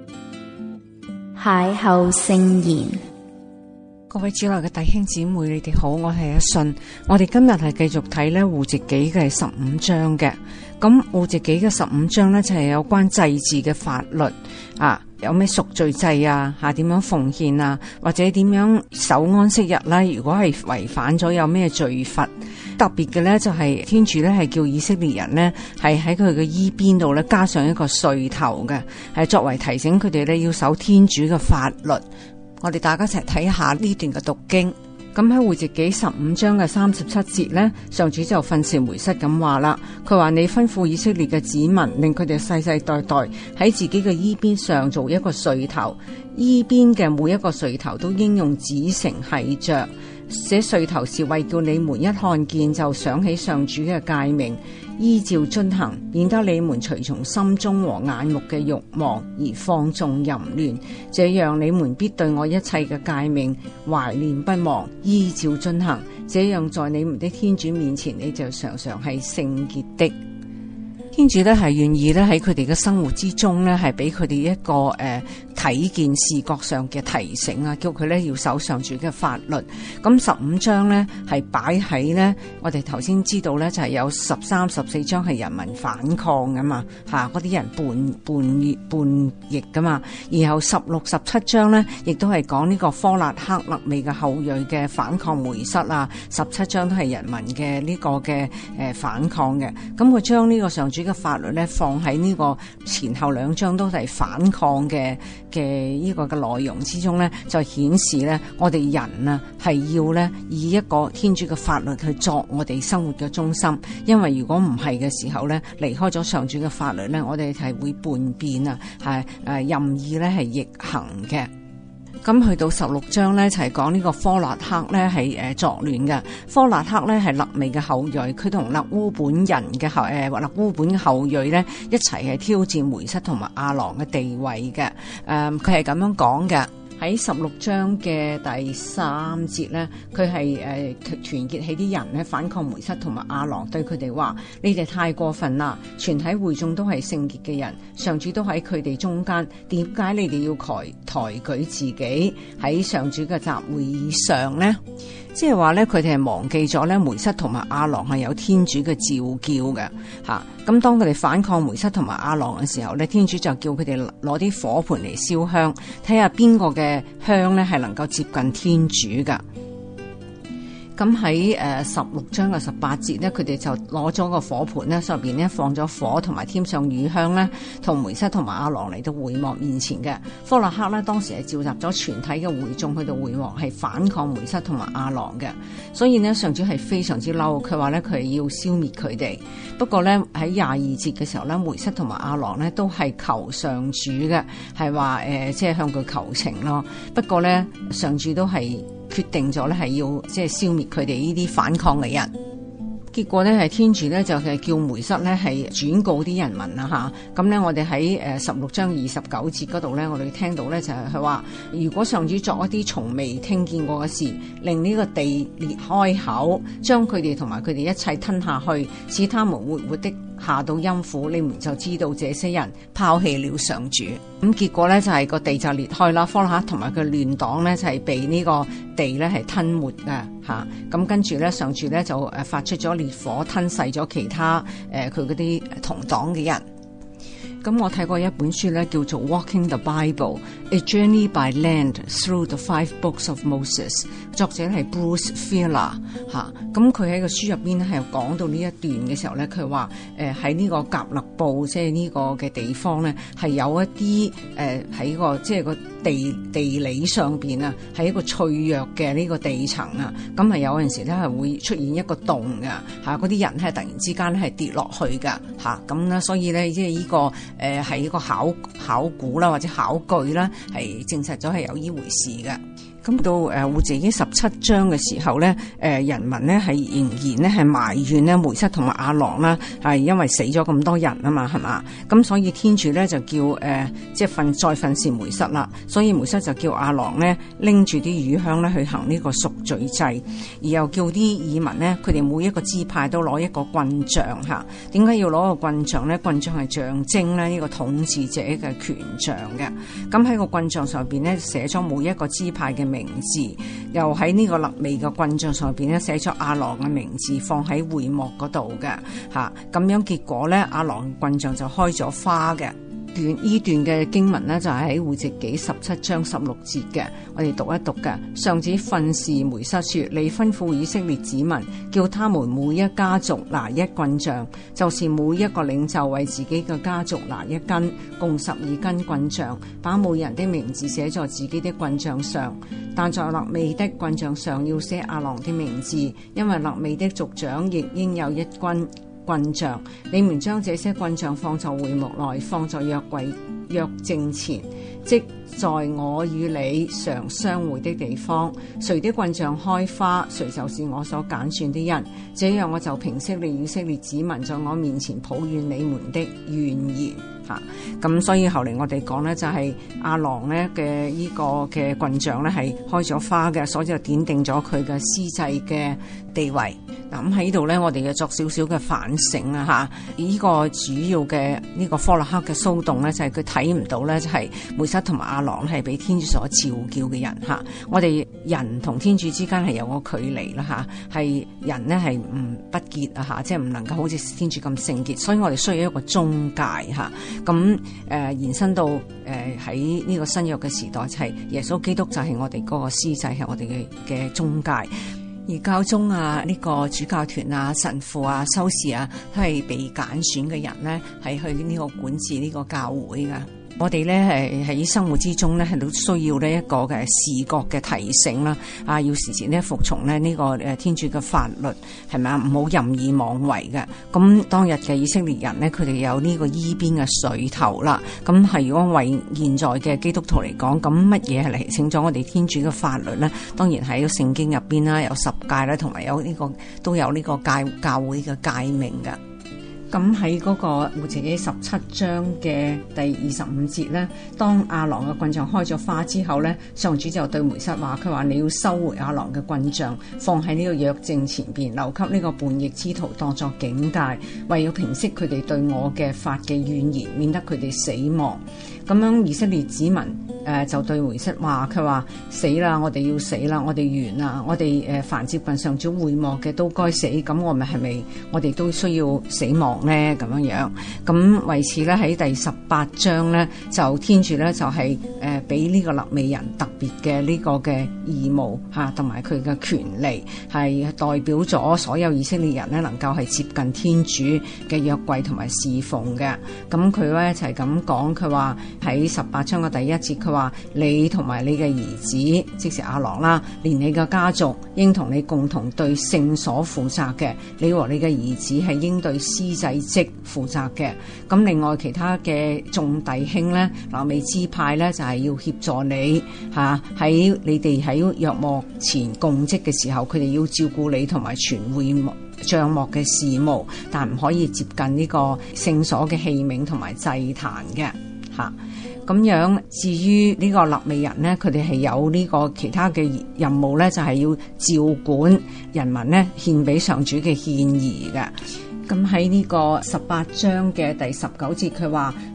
邂逅聖言。 各位主內嘅弟兄姊妹，你哋好，我係阿信。我哋今日係繼續睇咧戶籍紀嘅十五章嘅。咁戶籍紀嘅十五章咧就係有關祭祀嘅法律啊，有咩贖罪祭啊，吓點樣奉獻啊，或者點樣守安息日啦。如果係違反咗，有咩罪罰？特別嘅咧就係天主咧係叫以色列人咧係喺佢嘅衣邊度咧加上一個穗頭嘅，係作為提醒佢哋咧要守天主嘅法律。我哋大家一齊睇下呢段嘅讀經。咁喺戶籍紀十五章嘅三十七節呢，上主就訓示梅瑟咁話啦，佢話你吩咐以色列嘅子民，令佢哋世世代代喺自己嘅衣邊上做一個穗頭，衣邊嘅每一個穗頭都應用紫繩繫着。這穗頭是為叫你們一看見就想起上主嘅誡命，依照遵行，免得你們隨從心中和眼目嘅慾望而放縱淫亂。這樣你們必對我一切嘅誡命懷念不忘，依照遵行。這樣在你們的天主面前，你就常常係聖潔的。天主咧係願意咧喺佢哋嘅生活之中咧係俾佢哋一個誒睇見視覺上嘅提醒啊，叫佢咧要守上主嘅法律。咁十五章咧係擺喺咧，我哋頭先知道咧就係有十三、十四章係人民反抗噶嘛，吓嗰啲人叛叛叛逆噶嘛。然後十六、十七章咧亦都係講呢個科辣克肋未嘅後裔嘅反抗梅瑟啊。十七章都係人民嘅呢個嘅誒反抗嘅。咁佢將呢個上主嘅法律咧放喺呢個前後兩章都係反抗嘅嘅呢個嘅內容之中咧，就顯示咧我哋人啊係要咧以一個天主嘅法律去作我哋生活嘅中心，因為如果唔係嘅時候咧，離開咗上主嘅法律咧，我哋係會叛變啊，係誒任意咧係逆行嘅。咁去到十六章咧，就係講呢個科辣克咧係誒作亂嘅。科辣克咧係肋未嘅後裔，佢同勒烏本人嘅後誒或勒烏本嘅後裔咧一齊係挑戰梅瑟同埋亞郎嘅地位嘅。誒佢係咁樣講嘅。喺十六章嘅第三節咧，佢係誒團結起啲人咧反抗梅瑟同埋亞郎，對佢哋話：你哋太過分啦！全體會眾都係聖潔嘅人，上主都喺佢哋中間，點解你哋要抬抬舉自己喺上主嘅集會以上呢？即係話咧，佢哋係忘記咗咧梅瑟同埋亞郎係有天主嘅召叫嘅吓。咁當佢哋反抗梅瑟同埋亞郎嘅時候咧，天主就叫佢哋攞啲火盆嚟燒香，睇下邊個嘅香咧係能夠接近天主噶。咁喺誒十六章嘅十八節咧，佢哋就攞咗個火盆咧，上邊咧放咗火，同埋添上乳香咧，同梅瑟同埋亞郎嚟到會幕面前嘅。科辣克咧當時係召集咗全體嘅會眾去到會幕，係反抗梅瑟同埋亞郎嘅。所以呢，上主係非常之嬲，佢話咧佢係要消滅佢哋。不過咧喺廿二節嘅時候咧，梅瑟同埋亞郎咧都係求上主嘅，係話誒即係向佢求情咯。不過咧上主都係決定咗咧係要即係消滅佢哋呢啲反抗嘅人。結果咧係天主咧就係叫梅瑟咧係轉告啲人民啦吓。咁咧我哋喺誒十六章二十九節嗰度咧，我哋聽到咧就係佢話，如果上主作一啲從未聽見過嘅事，令呢個地裂開口，將佢哋同埋佢哋一切吞下去，使他們活活的下到陰府，你們就知道這些人拋棄了上主。咁結果咧就係個地就裂開啦，科辣克同埋佢亂黨咧就係被呢個地咧係吞沒嘅嚇。咁跟住咧，上主咧就誒發出咗烈火，吞噬咗其他誒佢嗰啲同黨嘅人。咁我睇過一本書咧，叫做《Walking the Bible: A Journey by Land Through the Five Books of Moses》，作者係 Bruce Feiler 嚇。咁佢喺個書入邊咧係講到呢一段嘅時候咧，佢話誒喺呢個革勒布，即係呢個嘅地方咧，係有一啲誒喺個即係個地地理上邊啊，係一個脆弱嘅呢個地層啊。咁係有陣時咧係會出現一個洞㗎嚇，嗰啲人係突然之間係跌落去㗎嚇。咁咧，所以咧即係呢個。誒係一個考考古啦，或者考據啦，係證實咗係有呢回事嘅。咁到誒戶籍紀十七章嘅時候咧，誒人民咧係仍然咧係埋怨咧梅瑟同埋亞郎啦，係因為死咗咁多人啊嘛，係嘛？咁所以天主咧就叫誒、呃、即係訓再訓示梅瑟啦，所以梅瑟就叫亞郎咧拎住啲乳香咧去行呢個贖罪祭，而又叫啲以民咧佢哋每一個支派都攞一個棍杖嚇。點解要攞個棍杖咧？棍杖係象徵咧呢個統治者嘅權杖嘅。咁喺個棍杖上邊咧寫咗每一個支派嘅名字，又喺呢個肋未嘅棍杖上邊咧寫咗亞郎嘅名字，放喺會幕嗰度嘅吓，咁樣結果咧亞郎棍杖就開咗花嘅。段呢段嘅經文呢，就係喺戶籍紀十七章十六節嘅，我哋讀一讀嘅。上主訓示梅瑟說：你吩咐以色列子民，叫他們每一家族拿一棍杖，就是每一個領袖為自己嘅家族拿一根，共十二根棍杖，把每人的名字寫在自己的棍杖上。但在肋未的棍杖上要寫亞郎的名字，因為肋未的族長亦應有一棍棍杖。你們將這些棍杖放在會幕內，放在約櫃約正前，即在我與你常相會的地方。誰的棍杖開花，誰就是我所揀選的人。這樣我就平息你以色列子民在我面前抱怨你們的怨言。吓，咁所以後嚟我哋講咧，就係亞郎咧嘅呢個嘅棍杖咧係開咗花嘅，所以就奠定咗佢嘅司祭嘅地位。嗱，咁喺呢度咧，我哋要作少少嘅反省啊吓，呢個主要嘅呢個科洛克嘅騷動咧，就係佢睇唔到咧，就係梅瑟同埋亞郎係俾天主所召叫嘅人吓。我哋人同天主之間係有個距離啦吓，係人咧係唔不潔啊吓，即係唔能夠好似天主咁聖潔，所以我哋需要一個中介吓。咁誒、呃、延伸到誒喺呢個新約嘅時代，就係、是、耶穌基督就係我哋嗰個司祭，係我哋嘅嘅中介。而教宗啊，呢、這個主教團啊、神父啊、修士啊，都係被揀選嘅人咧，係去呢個管治呢個教會噶。我哋咧係喺生活之中咧係都需要呢一個嘅視覺嘅提醒啦，啊，要時時咧服從咧呢個誒天主嘅法律，係咪啊？唔好任意妄為嘅。咁當日嘅以色列人咧，佢哋有呢個衣邊嘅水頭啦。咁係如果為現在嘅基督徒嚟講，咁乜嘢係嚟請咗我哋天主嘅法律咧？當然喺聖經入邊啦，有十誡啦，同埋有呢、這個都有呢個教教會嘅誡命嘅。咁喺嗰個戶籍紀十七章嘅第二十五節咧，當亞郎嘅棍杖開咗花之後咧，上主就對梅瑟話：佢話你要收回亞郎嘅棍杖，放喺呢個約正前邊，留給呢個叛逆之徒當作警戒，為要平息佢哋對我嘅法嘅怨言，免得佢哋死亡。咁樣以色列子民誒、呃、就對梅瑟話：佢話死啦，我哋要死啦，我哋完啦，我哋誒、呃、凡接近上主會幕嘅都該死，咁我咪係咪我哋都需要死亡咧？咁樣樣，咁為此咧喺第十八章咧，就天主咧就係誒俾呢個肋未人特別嘅呢個嘅義務嚇，同埋佢嘅權利，係代表咗所有以色列人咧能夠係接近天主嘅約櫃同埋侍奉嘅。咁佢咧就係咁講，佢話。喺十八章嘅第一節，佢話你同埋你嘅兒子，即是亞郎啦，連你嘅家族應同你共同對聖所負責嘅。你和你嘅兒子係應對司祭職負責嘅。咁另外其他嘅眾弟兄咧，肋未支派咧就係要協助你吓，喺你哋喺約幕前供職嘅時候，佢哋要照顧你同埋全會幕帳幕嘅事務，但唔可以接近呢個聖所嘅器皿同埋祭壇嘅。吓，咁樣至於呢個肋未人呢，佢哋係有呢個其他嘅任務呢，就係要照管人民呢獻俾上主嘅獻儀嘅。咁喺呢個十八章嘅第十九節，佢話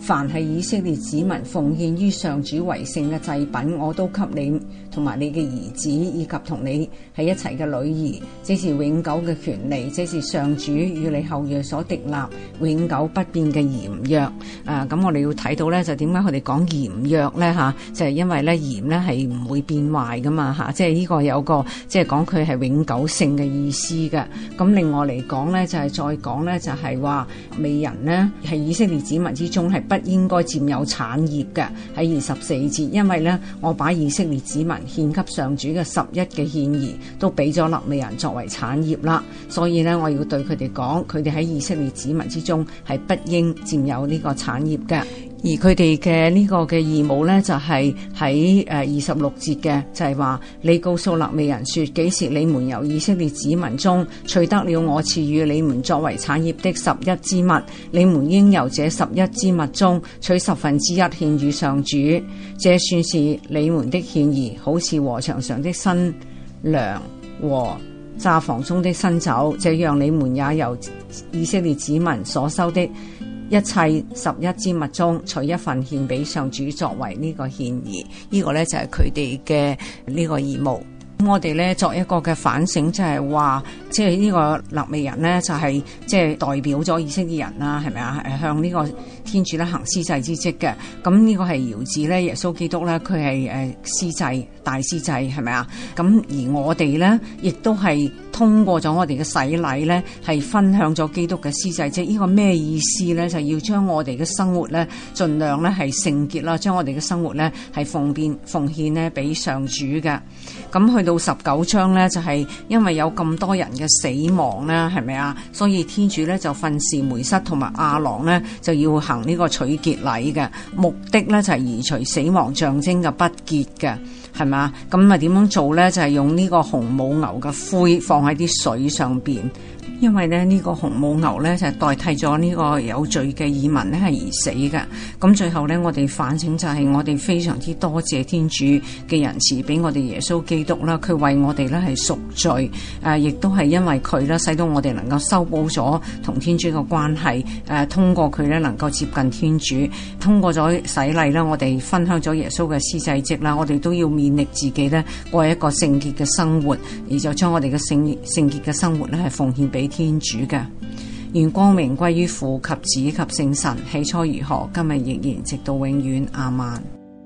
凡係以色列子民奉獻於上主為聖嘅祭品，我都給你同埋你嘅兒子以及同你喺一齊嘅女兒，這是永久嘅權利，這是上主與你後裔所訂立永久不變嘅嚴約。啊，咁我哋要睇到咧，就點解佢哋講嚴約咧吓？就係因為咧嚴咧係唔會變壞噶嘛吓，即係呢個有個即係講佢係永久性嘅意思嘅。咁另外嚟講咧，就係再講咧，就係話美人呢係以色列子民之中係不應該佔有產業嘅。喺二十四節，因為咧我把以色列子民獻給上主嘅十一嘅獻儀都俾咗肋未人作為產業啦，所以咧我要對佢哋講，佢哋喺以色列子民之中係不應佔有呢個產業嘅。而佢哋嘅呢個嘅義務咧，就係喺誒二十六節嘅，就係話你告訴肋未人說，幾時你們由以色列子民中取得了我賜予你們作為產業的十一之物，你們應由這十一之物中取十分之一獻與上主，這算是你們的獻儀，好似禾場上的新糧和榨房中的新酒，這樣你們也由以色列子民所收的一切十一之物中取一份獻俾上主作為呢個獻儀，呢、這個呢就係佢哋嘅呢個義務。咁我哋咧作一個嘅反省，就係話，即係呢個肋未人呢，就係即係代表咗以色列人啦，係咪啊？係向呢個天主咧行司祭之職嘅。咁呢個係遙指咧耶穌基督咧，佢係誒司祭大司祭，係咪啊？咁而我哋咧，亦都係通過咗我哋嘅洗禮咧，係分享咗基督嘅司祭職。呢個咩意思咧？就要將我哋嘅生活咧，盡量咧係聖潔啦，將我哋嘅生活咧係奉獻奉獻咧俾上主嘅。咁去到十九章咧，就係因為有咁多人嘅死亡咧，係咪啊？所以天主咧就訓示梅瑟同埋亞郎咧，就要行呢個取潔禮嘅目的咧，就係移除死亡象徵嘅不潔嘅，係咪啊？咁啊點樣做咧？就係用呢個紅母牛嘅灰放喺啲水上邊。因為咧呢、這個紅母牛咧就係、是、代替咗呢個有罪嘅義民咧係而死嘅。咁最後咧我哋反省就係我哋非常之多謝天主嘅仁慈，俾我哋耶穌基督啦，佢為我哋咧係贖罪，誒、呃、亦都係因為佢咧使到我哋能夠修補咗同天主嘅關係，誒、呃、通過佢咧能夠接近天主，通過咗洗禮啦，我哋分享咗耶穌嘅司祭職啦，我哋都要勉勵自己咧過一個聖潔嘅生活，而就將我哋嘅聖聖潔嘅生活咧係奉獻俾天主嘅。願光榮歸於父及子及聖神，起初如何，今日亦然，直到永遠。阿們。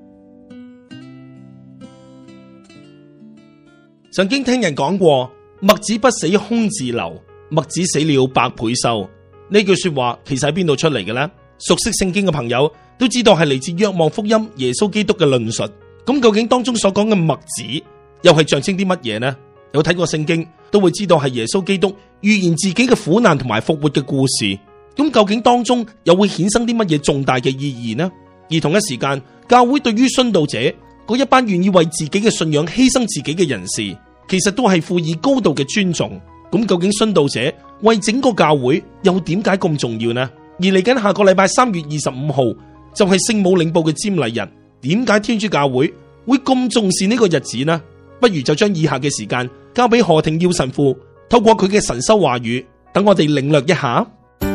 曾經聽人講過，麥子不死空自流，麥子死了百倍收。呢句說話其實喺邊度出嚟嘅呢？熟悉聖經嘅朋友都知道係嚟自若望福音耶穌基督嘅論述。咁究竟當中所講嘅麥子又係象徵啲乜嘢呢？有睇過聖經都會知道係耶穌基督預言自己嘅苦難同埋復活嘅故事。咁究竟當中又會衍生啲乜嘢重大嘅意義呢？而同一時間，教會對於殉道者嗰一班願意為自己嘅信仰犧牲自己嘅人士，其實都係賦予高度嘅尊重。咁究竟殉道者為整個教會又點解咁重要呢？而嚟緊下個禮拜三月二十五號就係聖母領報嘅瞻禮日，點解天主教會會咁重視呢個日子呢？不如就將以下嘅時間交俾何庭耀神父，透過佢嘅神修話語，等我哋領略一下。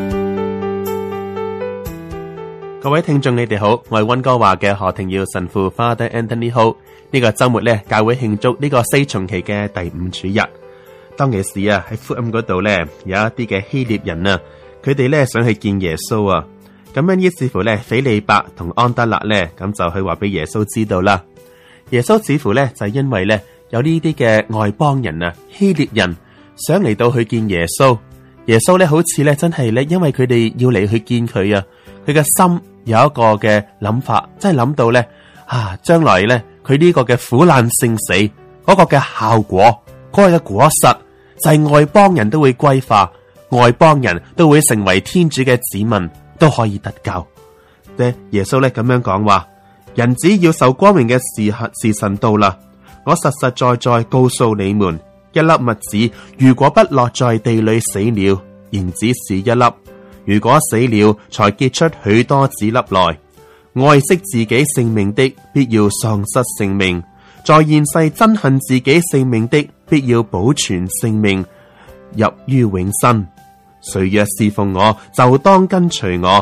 各位聽眾你哋好，我係溫哥華嘅何庭耀神父 Father Anthony Ho。呢個周末咧，教會慶祝呢個四重期嘅第五主日。當其時啊，喺福音嗰度咧，有一啲嘅希臘人啊，佢哋咧想去見耶穌啊。咁樣於是乎咧，斐理伯同安德肋咧，咁就去話俾耶穌知道啦。耶穌似乎咧就係因為咧有呢啲嘅外邦人啊，希臘人想嚟到去見耶穌。耶穌咧好似咧真係咧，因為佢哋要嚟去見佢啊，佢嘅心有一個嘅諗法，真係諗到咧啊，將來咧佢呢個嘅苦難聖死嗰個嘅效果，嗰個嘅果實就係外邦人都會歸化，外邦人都會成為天主嘅子民，都可以得救。咧耶穌咧咁樣講話。人子要受光榮嘅時時辰到啦！我實實在在告訴你們，一粒麥子如果不落在地裏死了，仍只是一粒；如果死了，才結出許多子粒來。愛惜自己性命的，必要喪失性命；在現世憎恨自己性命的，必要保存性命，入於永生。誰若侍奉我，就當跟隨我。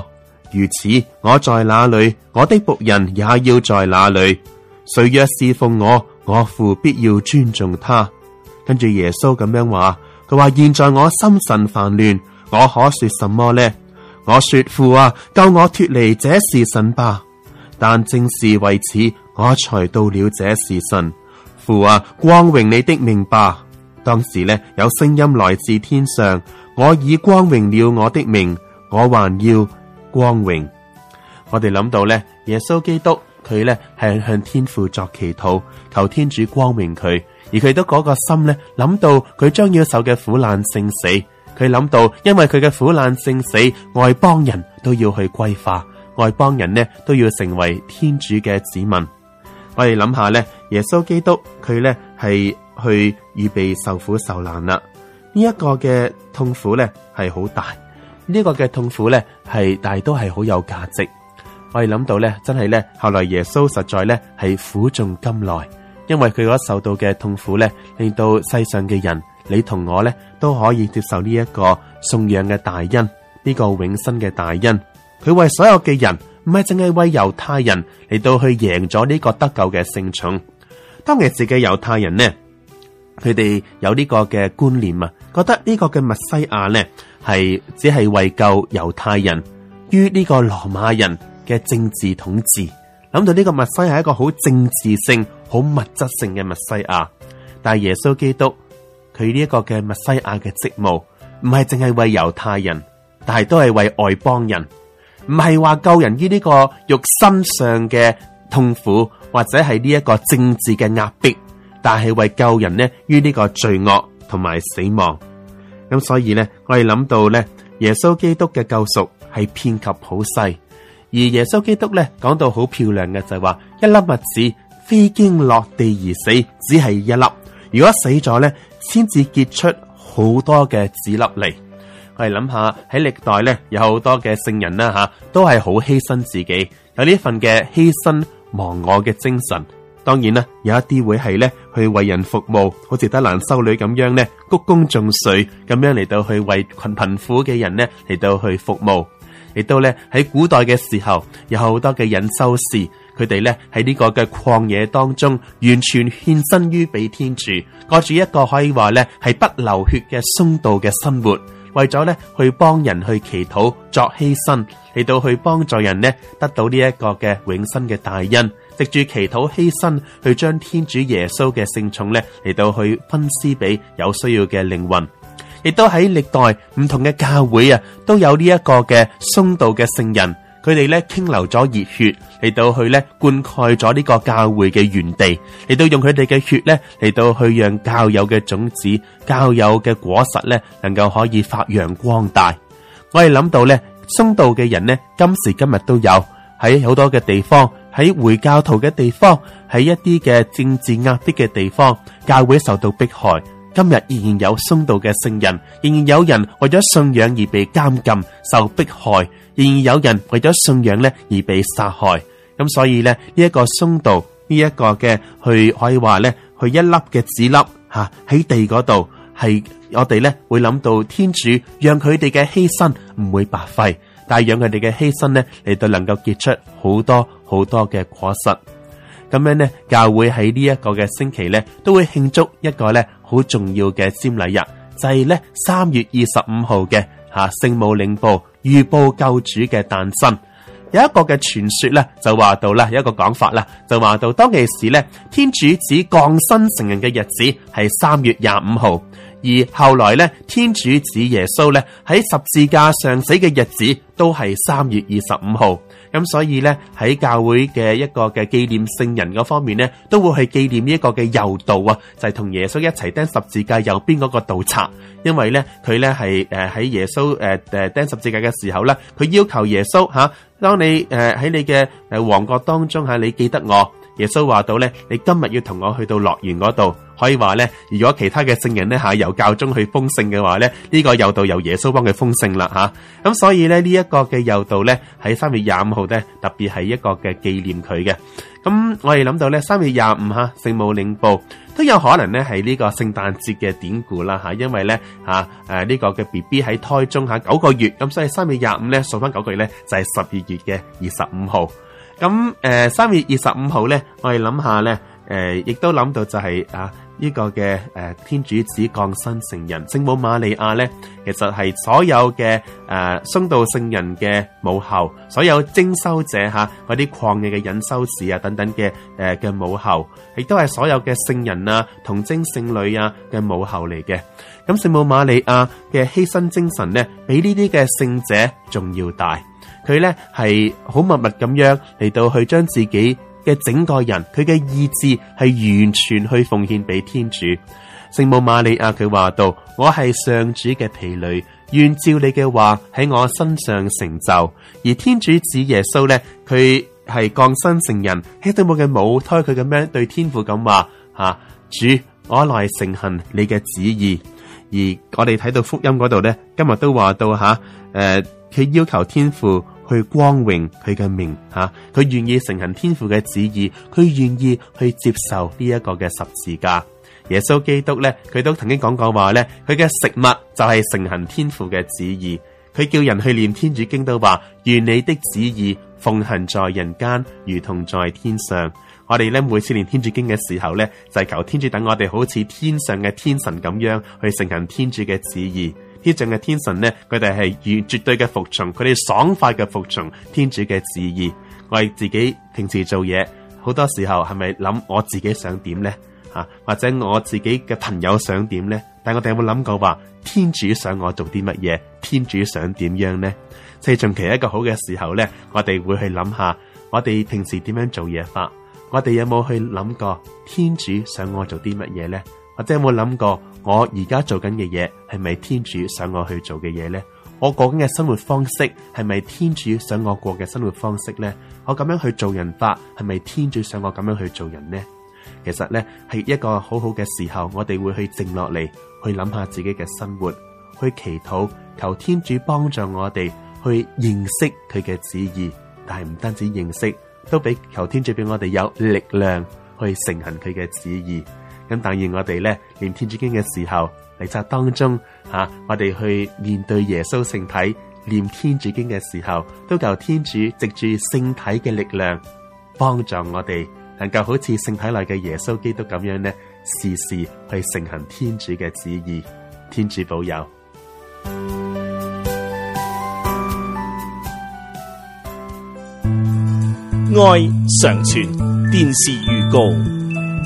如此，我在哪裏，我的僕人也要在哪裏。誰若侍奉我，我父必要尊重他。跟住耶穌咁樣話，佢話現在我心神煩亂，我可說什麼呢？我說父啊，救我脫離這時辰吧。但正是為此，我才到了這時辰。父啊，光榮你的名吧。當時呢，有聲音來自天上，我已光榮了我的名，我還要光榮。我哋諗到呢，耶穌基督佢呢係向天父作祈禱，求天主光榮佢，而佢都嗰個心呢，諗到佢將要受嘅苦難聖死，佢諗到因為佢嘅苦難聖死，外邦人都要去歸化，外邦人呢都要成為天主嘅子民。我哋諗下呢，耶穌基督佢呢係去預備受苦受難啦。呢、這、一個嘅痛苦呢係好大，呢、這個嘅痛苦呢係但係都係好有價值。我哋諗到呢，真係呢，後來耶穌實在呢係苦盡甘來，因為佢所受到嘅痛苦呢，令到世上嘅人，你同我呢都可以接受呢一個送養嘅大恩，呢、這個永生嘅大恩。佢為所有嘅人，唔係淨係為猶太人嚟到去贏咗呢個得救嘅聖寵。當其時嘅猶太人呢，佢哋有呢個嘅觀念啊，覺得呢個嘅默西亞呢係只係為救猶太人於呢個羅馬人嘅政治統治，諗到呢個默西亞係一個好政治性、好物質性嘅默西亞。但係耶穌基督佢呢一個嘅默西亞嘅職務，唔係淨係為猶太人，但係都係為外邦人。唔係話救人於呢個肉身上嘅痛苦，或者係呢一個政治嘅壓迫，但係為救人呢於呢個罪惡同埋死亡。咁所以呢，我哋諗到呢，耶穌基督嘅救贖係遍及普世，而耶穌基督呢講到好漂亮嘅就係話，一粒麥子飛經落地而死，只係一粒，如果死咗呢，先至結出好多嘅子粒嚟。我哋諗下喺歷代咧，有好多嘅聖人啦吓，都係好犧牲自己，有呢份嘅犧牲忘我嘅精神。當然啦，有一啲會係咧去為人服務，好似德蘭修女咁樣咧，鞠躬盡瘁咁樣嚟到去為群貧苦嘅人咧嚟到去服務。亦都咧喺古代嘅時候，有好多嘅隱修士，佢哋咧喺呢個嘅曠野當中，完全獻身於俾天主，過住一個可以話咧係不流血嘅殉道嘅生活。為咗咧去幫人去祈禱作犧牲，嚟到去幫助人呢得到呢一個嘅永生嘅大恩，藉住祈禱犧牲去將天主耶穌嘅聖寵咧嚟到去分施俾有需要嘅靈魂。亦都喺歷代唔同嘅教會啊，都有呢一個嘅殉道嘅聖人，佢哋咧傾流咗熱血嚟到去咧灌溉咗呢個教會嘅園地，嚟到用佢哋嘅血咧嚟到去讓教友嘅種子、教友嘅果實咧能夠可以發揚光大。我哋諗到咧殉道嘅人呢，今時今日都有喺好多嘅地方，喺回教徒嘅地方，喺一啲嘅政治壓迫嘅地方，教會受到迫害。今日仍然有殉道嘅聖人，仍然有人為咗信仰而被監禁受迫害，仍然有人為咗信仰咧而被殺害。咁所以咧呢一個殉道呢一個嘅去可以話咧去一粒嘅籽粒吓喺地嗰度，係我哋咧會諗到天主讓佢哋嘅犧牲唔會白費，但係讓佢哋嘅犧牲咧嚟到能夠結出好多好多嘅果實。咁樣咧，教會喺呢一個嘅星期咧，都會慶祝一個咧好重要嘅瞻禮日，就係咧三月二十五號嘅吓聖母領報預報救主嘅誕生。有一個嘅傳說咧，就話到啦，有一個講法啦，就話到當其時咧，天主子降生成人嘅日子係三月廿五號，而後來咧，天主子耶穌咧喺十字架上死嘅日子都係三月二十五號。咁所以咧喺教會嘅一個嘅紀念聖人嗰方面咧，都會去紀念呢一個嘅右盜啊，就係、是、同耶穌一齊釘十字架右邊嗰個盜賊。因為咧佢咧係誒喺耶穌誒誒釘十字架嘅時候咧，佢要求耶穌吓、啊，當你誒喺、呃、你嘅誒王國當中吓、啊，你記得我， 耶穌話到咧，你今日要同我去到樂園嗰度，可以話咧，如果其他嘅聖人咧吓由教宗去封聖嘅話咧，呢、這個佑道由耶穌幫佢封聖啦吓。咁所以咧呢一個嘅佑道咧喺三月廿五號咧特別係一個嘅紀念佢嘅。咁我哋諗到咧三月廿五吓聖母領報都有可能咧係呢個聖誕節嘅典故啦吓，因為咧吓誒呢個嘅 B B 喺胎中吓九個月，咁所以三月廿五咧數翻九個月咧就係十二月嘅二十五號。咁誒三月二十五號咧，我哋諗下咧，誒、呃、亦都諗到就係、是、啊呢、這個嘅誒、呃、天主子降生成人聖母瑪利亞咧，其實係所有嘅誒殉道聖人嘅母后，所有精修者吓嗰啲曠野嘅隱修士啊等等嘅誒嘅母后，亦都係所有嘅聖人啊童貞聖女啊嘅母后嚟嘅。咁聖母瑪利亞嘅犧牲精神咧，比呢啲嘅聖者仲要大。佢咧係好默默咁樣嚟到去將自己嘅整個人，佢嘅意志係完全去奉獻俾天主。聖母瑪利亞佢話到：我係上主嘅婢女，願照你嘅話喺我身上成就。而天主子耶穌咧，佢係降生成人，喺對母嘅母胎，佢咁樣對天父咁話：吓，主，我來承行你嘅旨意。而我哋睇到福音嗰度咧，今日都話到吓，誒、呃，佢要求天父去光榮佢嘅名吓，佢願意承行天父嘅旨意，佢願意去接受呢一個嘅十字架。耶穌基督咧，佢都曾經講過話咧，佢嘅食物就係承行天父嘅旨意。佢叫人去念天主經都話：願你的旨意奉行在人間，如同在天上。我哋咧每次念天主經嘅時候咧，就係求天主等我哋好似天上嘅天神咁樣去承行天主嘅旨意。天上嘅天神咧，佢哋係絕絕對嘅服從，佢哋爽快嘅服從天主嘅旨意。我哋自己平時做嘢，好多時候係咪諗我自己想點咧？吓，或者我自己嘅朋友想點咧？但係我哋有冇諗過話天主想我做啲乜嘢？天主想點樣咧？四旬期一個好嘅時候咧，我哋會去諗下，我哋平時點樣做嘢法？我哋有冇去諗過天主想我做啲乜嘢咧？或者有冇諗過我而家做緊嘅嘢係咪天主想我去做嘅嘢咧？我過緊嘅生活方式係咪天主想我過嘅生活方式咧？我咁樣去做人法係咪天主想我咁樣去做人咧？其實咧係一個好好嘅時候，我哋會去靜落嚟，去諗下自己嘅生活，去祈禱，求天主幫助我哋去認識佢嘅旨意，但係唔單止認識，都俾求天主俾我哋有力量去承行佢嘅旨意。咁但願我哋咧念天主經嘅時候，嚟在當中吓、啊，我哋去面對耶穌聖體念天主經嘅時候，都求天主藉住聖體嘅力量幫助我哋，能夠好似聖體內嘅耶穌基督咁樣咧，時時去承行天主嘅旨意。天主保佑。 愛常傳電視預告。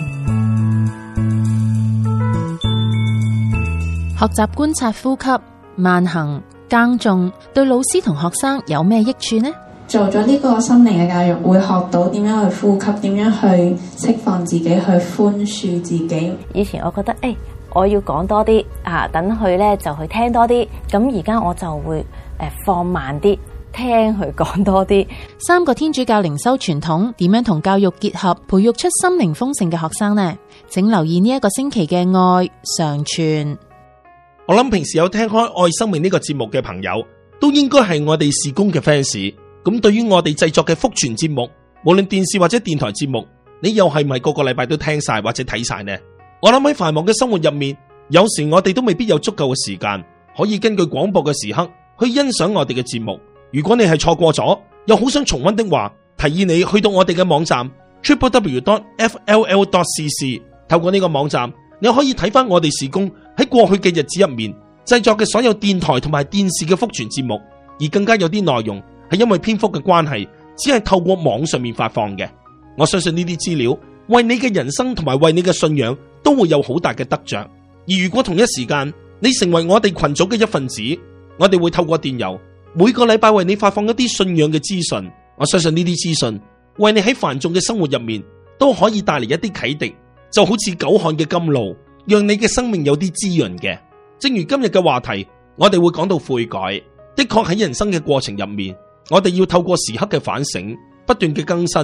學習觀察呼吸、慢行、耕種，對老師同學生有咩益處呢？ 做咗呢個心靈嘅教育，會學到點樣去呼吸，點樣去釋放自己，去寬恕自己。 以前我覺得，誒、欸，我要講多啲啊，等佢咧就去聽多啲。咁而家我就會誒、呃、放慢啲，聽佢講多啲。 三個天主教靈修傳統點樣同教育結合，培育出心靈豐盛嘅學生呢？請留意呢一個星期嘅愛常傳。 我諗平時有聽開愛生命呢個節目嘅朋友，都應該係我哋事工嘅 fans。咁對於我哋製作嘅福傳節目，無論電視或者電台節目，你又係咪個個禮拜都聽晒或者睇晒呢？我諗喺繁忙嘅生活入面，有時我哋都未必有足夠嘅時間，可以根據廣播嘅時刻去欣賞我哋嘅節目。如果你係錯過咗，又好想重溫的話，提議你去到我哋嘅網站 triple w dot f l l dot c c， 透過呢個網站，你可以睇翻我哋事工喺過去嘅日子入面製作嘅所有電台同埋電視嘅福傳節目，而更加有啲內容係因為篇幅嘅關係，只係透過網上面發放嘅。我相信呢啲資料為你嘅人生同埋為你嘅信仰都會有好大嘅得着。而如果同一時間你成為我哋群組嘅一份子，我哋會透過電郵每個禮拜為你發放一啲信仰嘅資訊。我相信呢啲資訊為你喺繁重嘅生活入面都可以帶嚟一啲啟迪，就好似久旱嘅甘露，讓你嘅生命有啲滋潤嘅。正如今日嘅話題，我哋會講到悔改。的確喺人生嘅過程入面，我哋要透過時刻嘅反省，不斷嘅更新，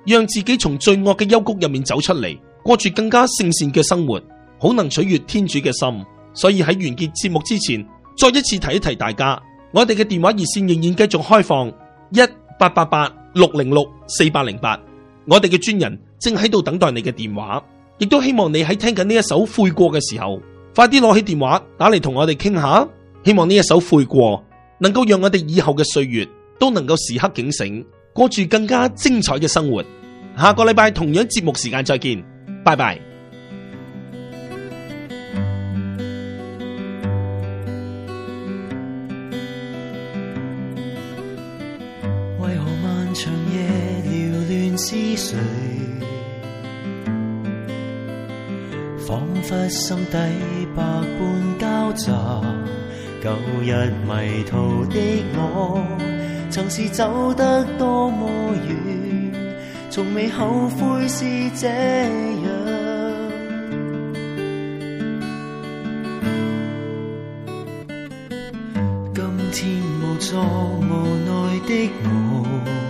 讓自己從罪惡嘅幽谷入面走出嚟，過住更加聖善嘅生活，好能取悅天主嘅心。所以喺完結節目之前，再一次提一提大家，我哋嘅電話熱線仍然繼續開放一八八八六零六四八零八，我哋嘅專人正喺度等待你嘅電話，亦都希望你喺聽緊呢一首悔過嘅時候，快啲攞起電話打嚟同我哋傾下。希望呢一首悔過能夠讓我哋以後嘅歲月都能夠時刻警醒，過住更加精彩嘅生活。下個禮拜同樣節目時間再見，拜拜。 為何漫長夜撩亂思緒，彷彿心底百般交雜，舊日迷途的我，曾是走得多麼遠，從未後悔是這樣。今天無助無奈的我，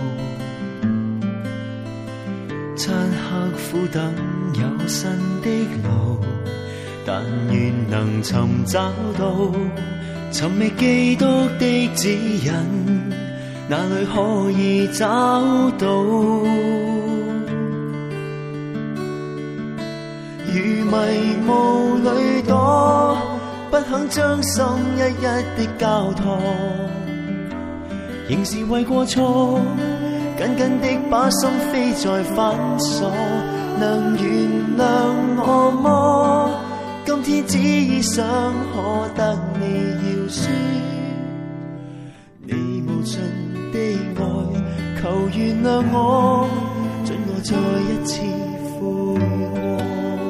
漆黑苦等有新的路，但願能尋找到尋覓基督的指引，哪裏可以找到？如迷霧裏躲，不肯將心一一的交託，仍是為過錯，緊緊的把心飛在反鎖。能原諒我麼？今天只想可得你饒恕，你無盡的愛，求原諒我，准我再一次悔過。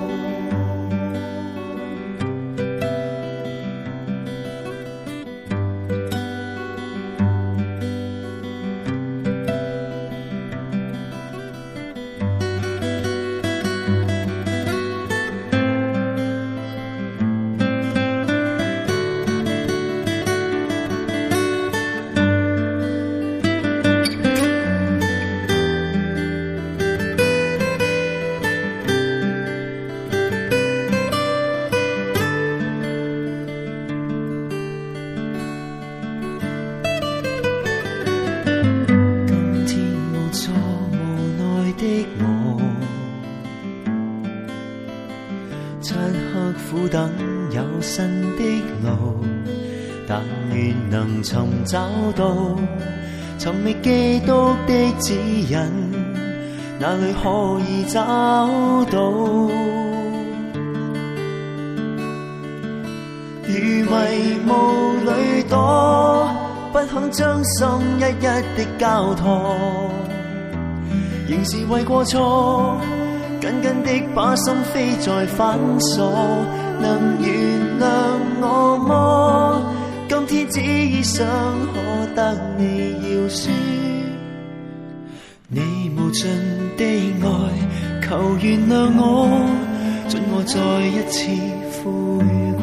漆黑苦等有新的路，但願能尋找到尋覓基督的指引，哪裏可以找到？如迷霧裏躲，不肯將心一一的交託，仍是為過錯，緊緊的把心飛在反鎖。能原諒我麼？今天只想可得你饒恕，你無盡的愛，求原諒我，准我再一次悔過。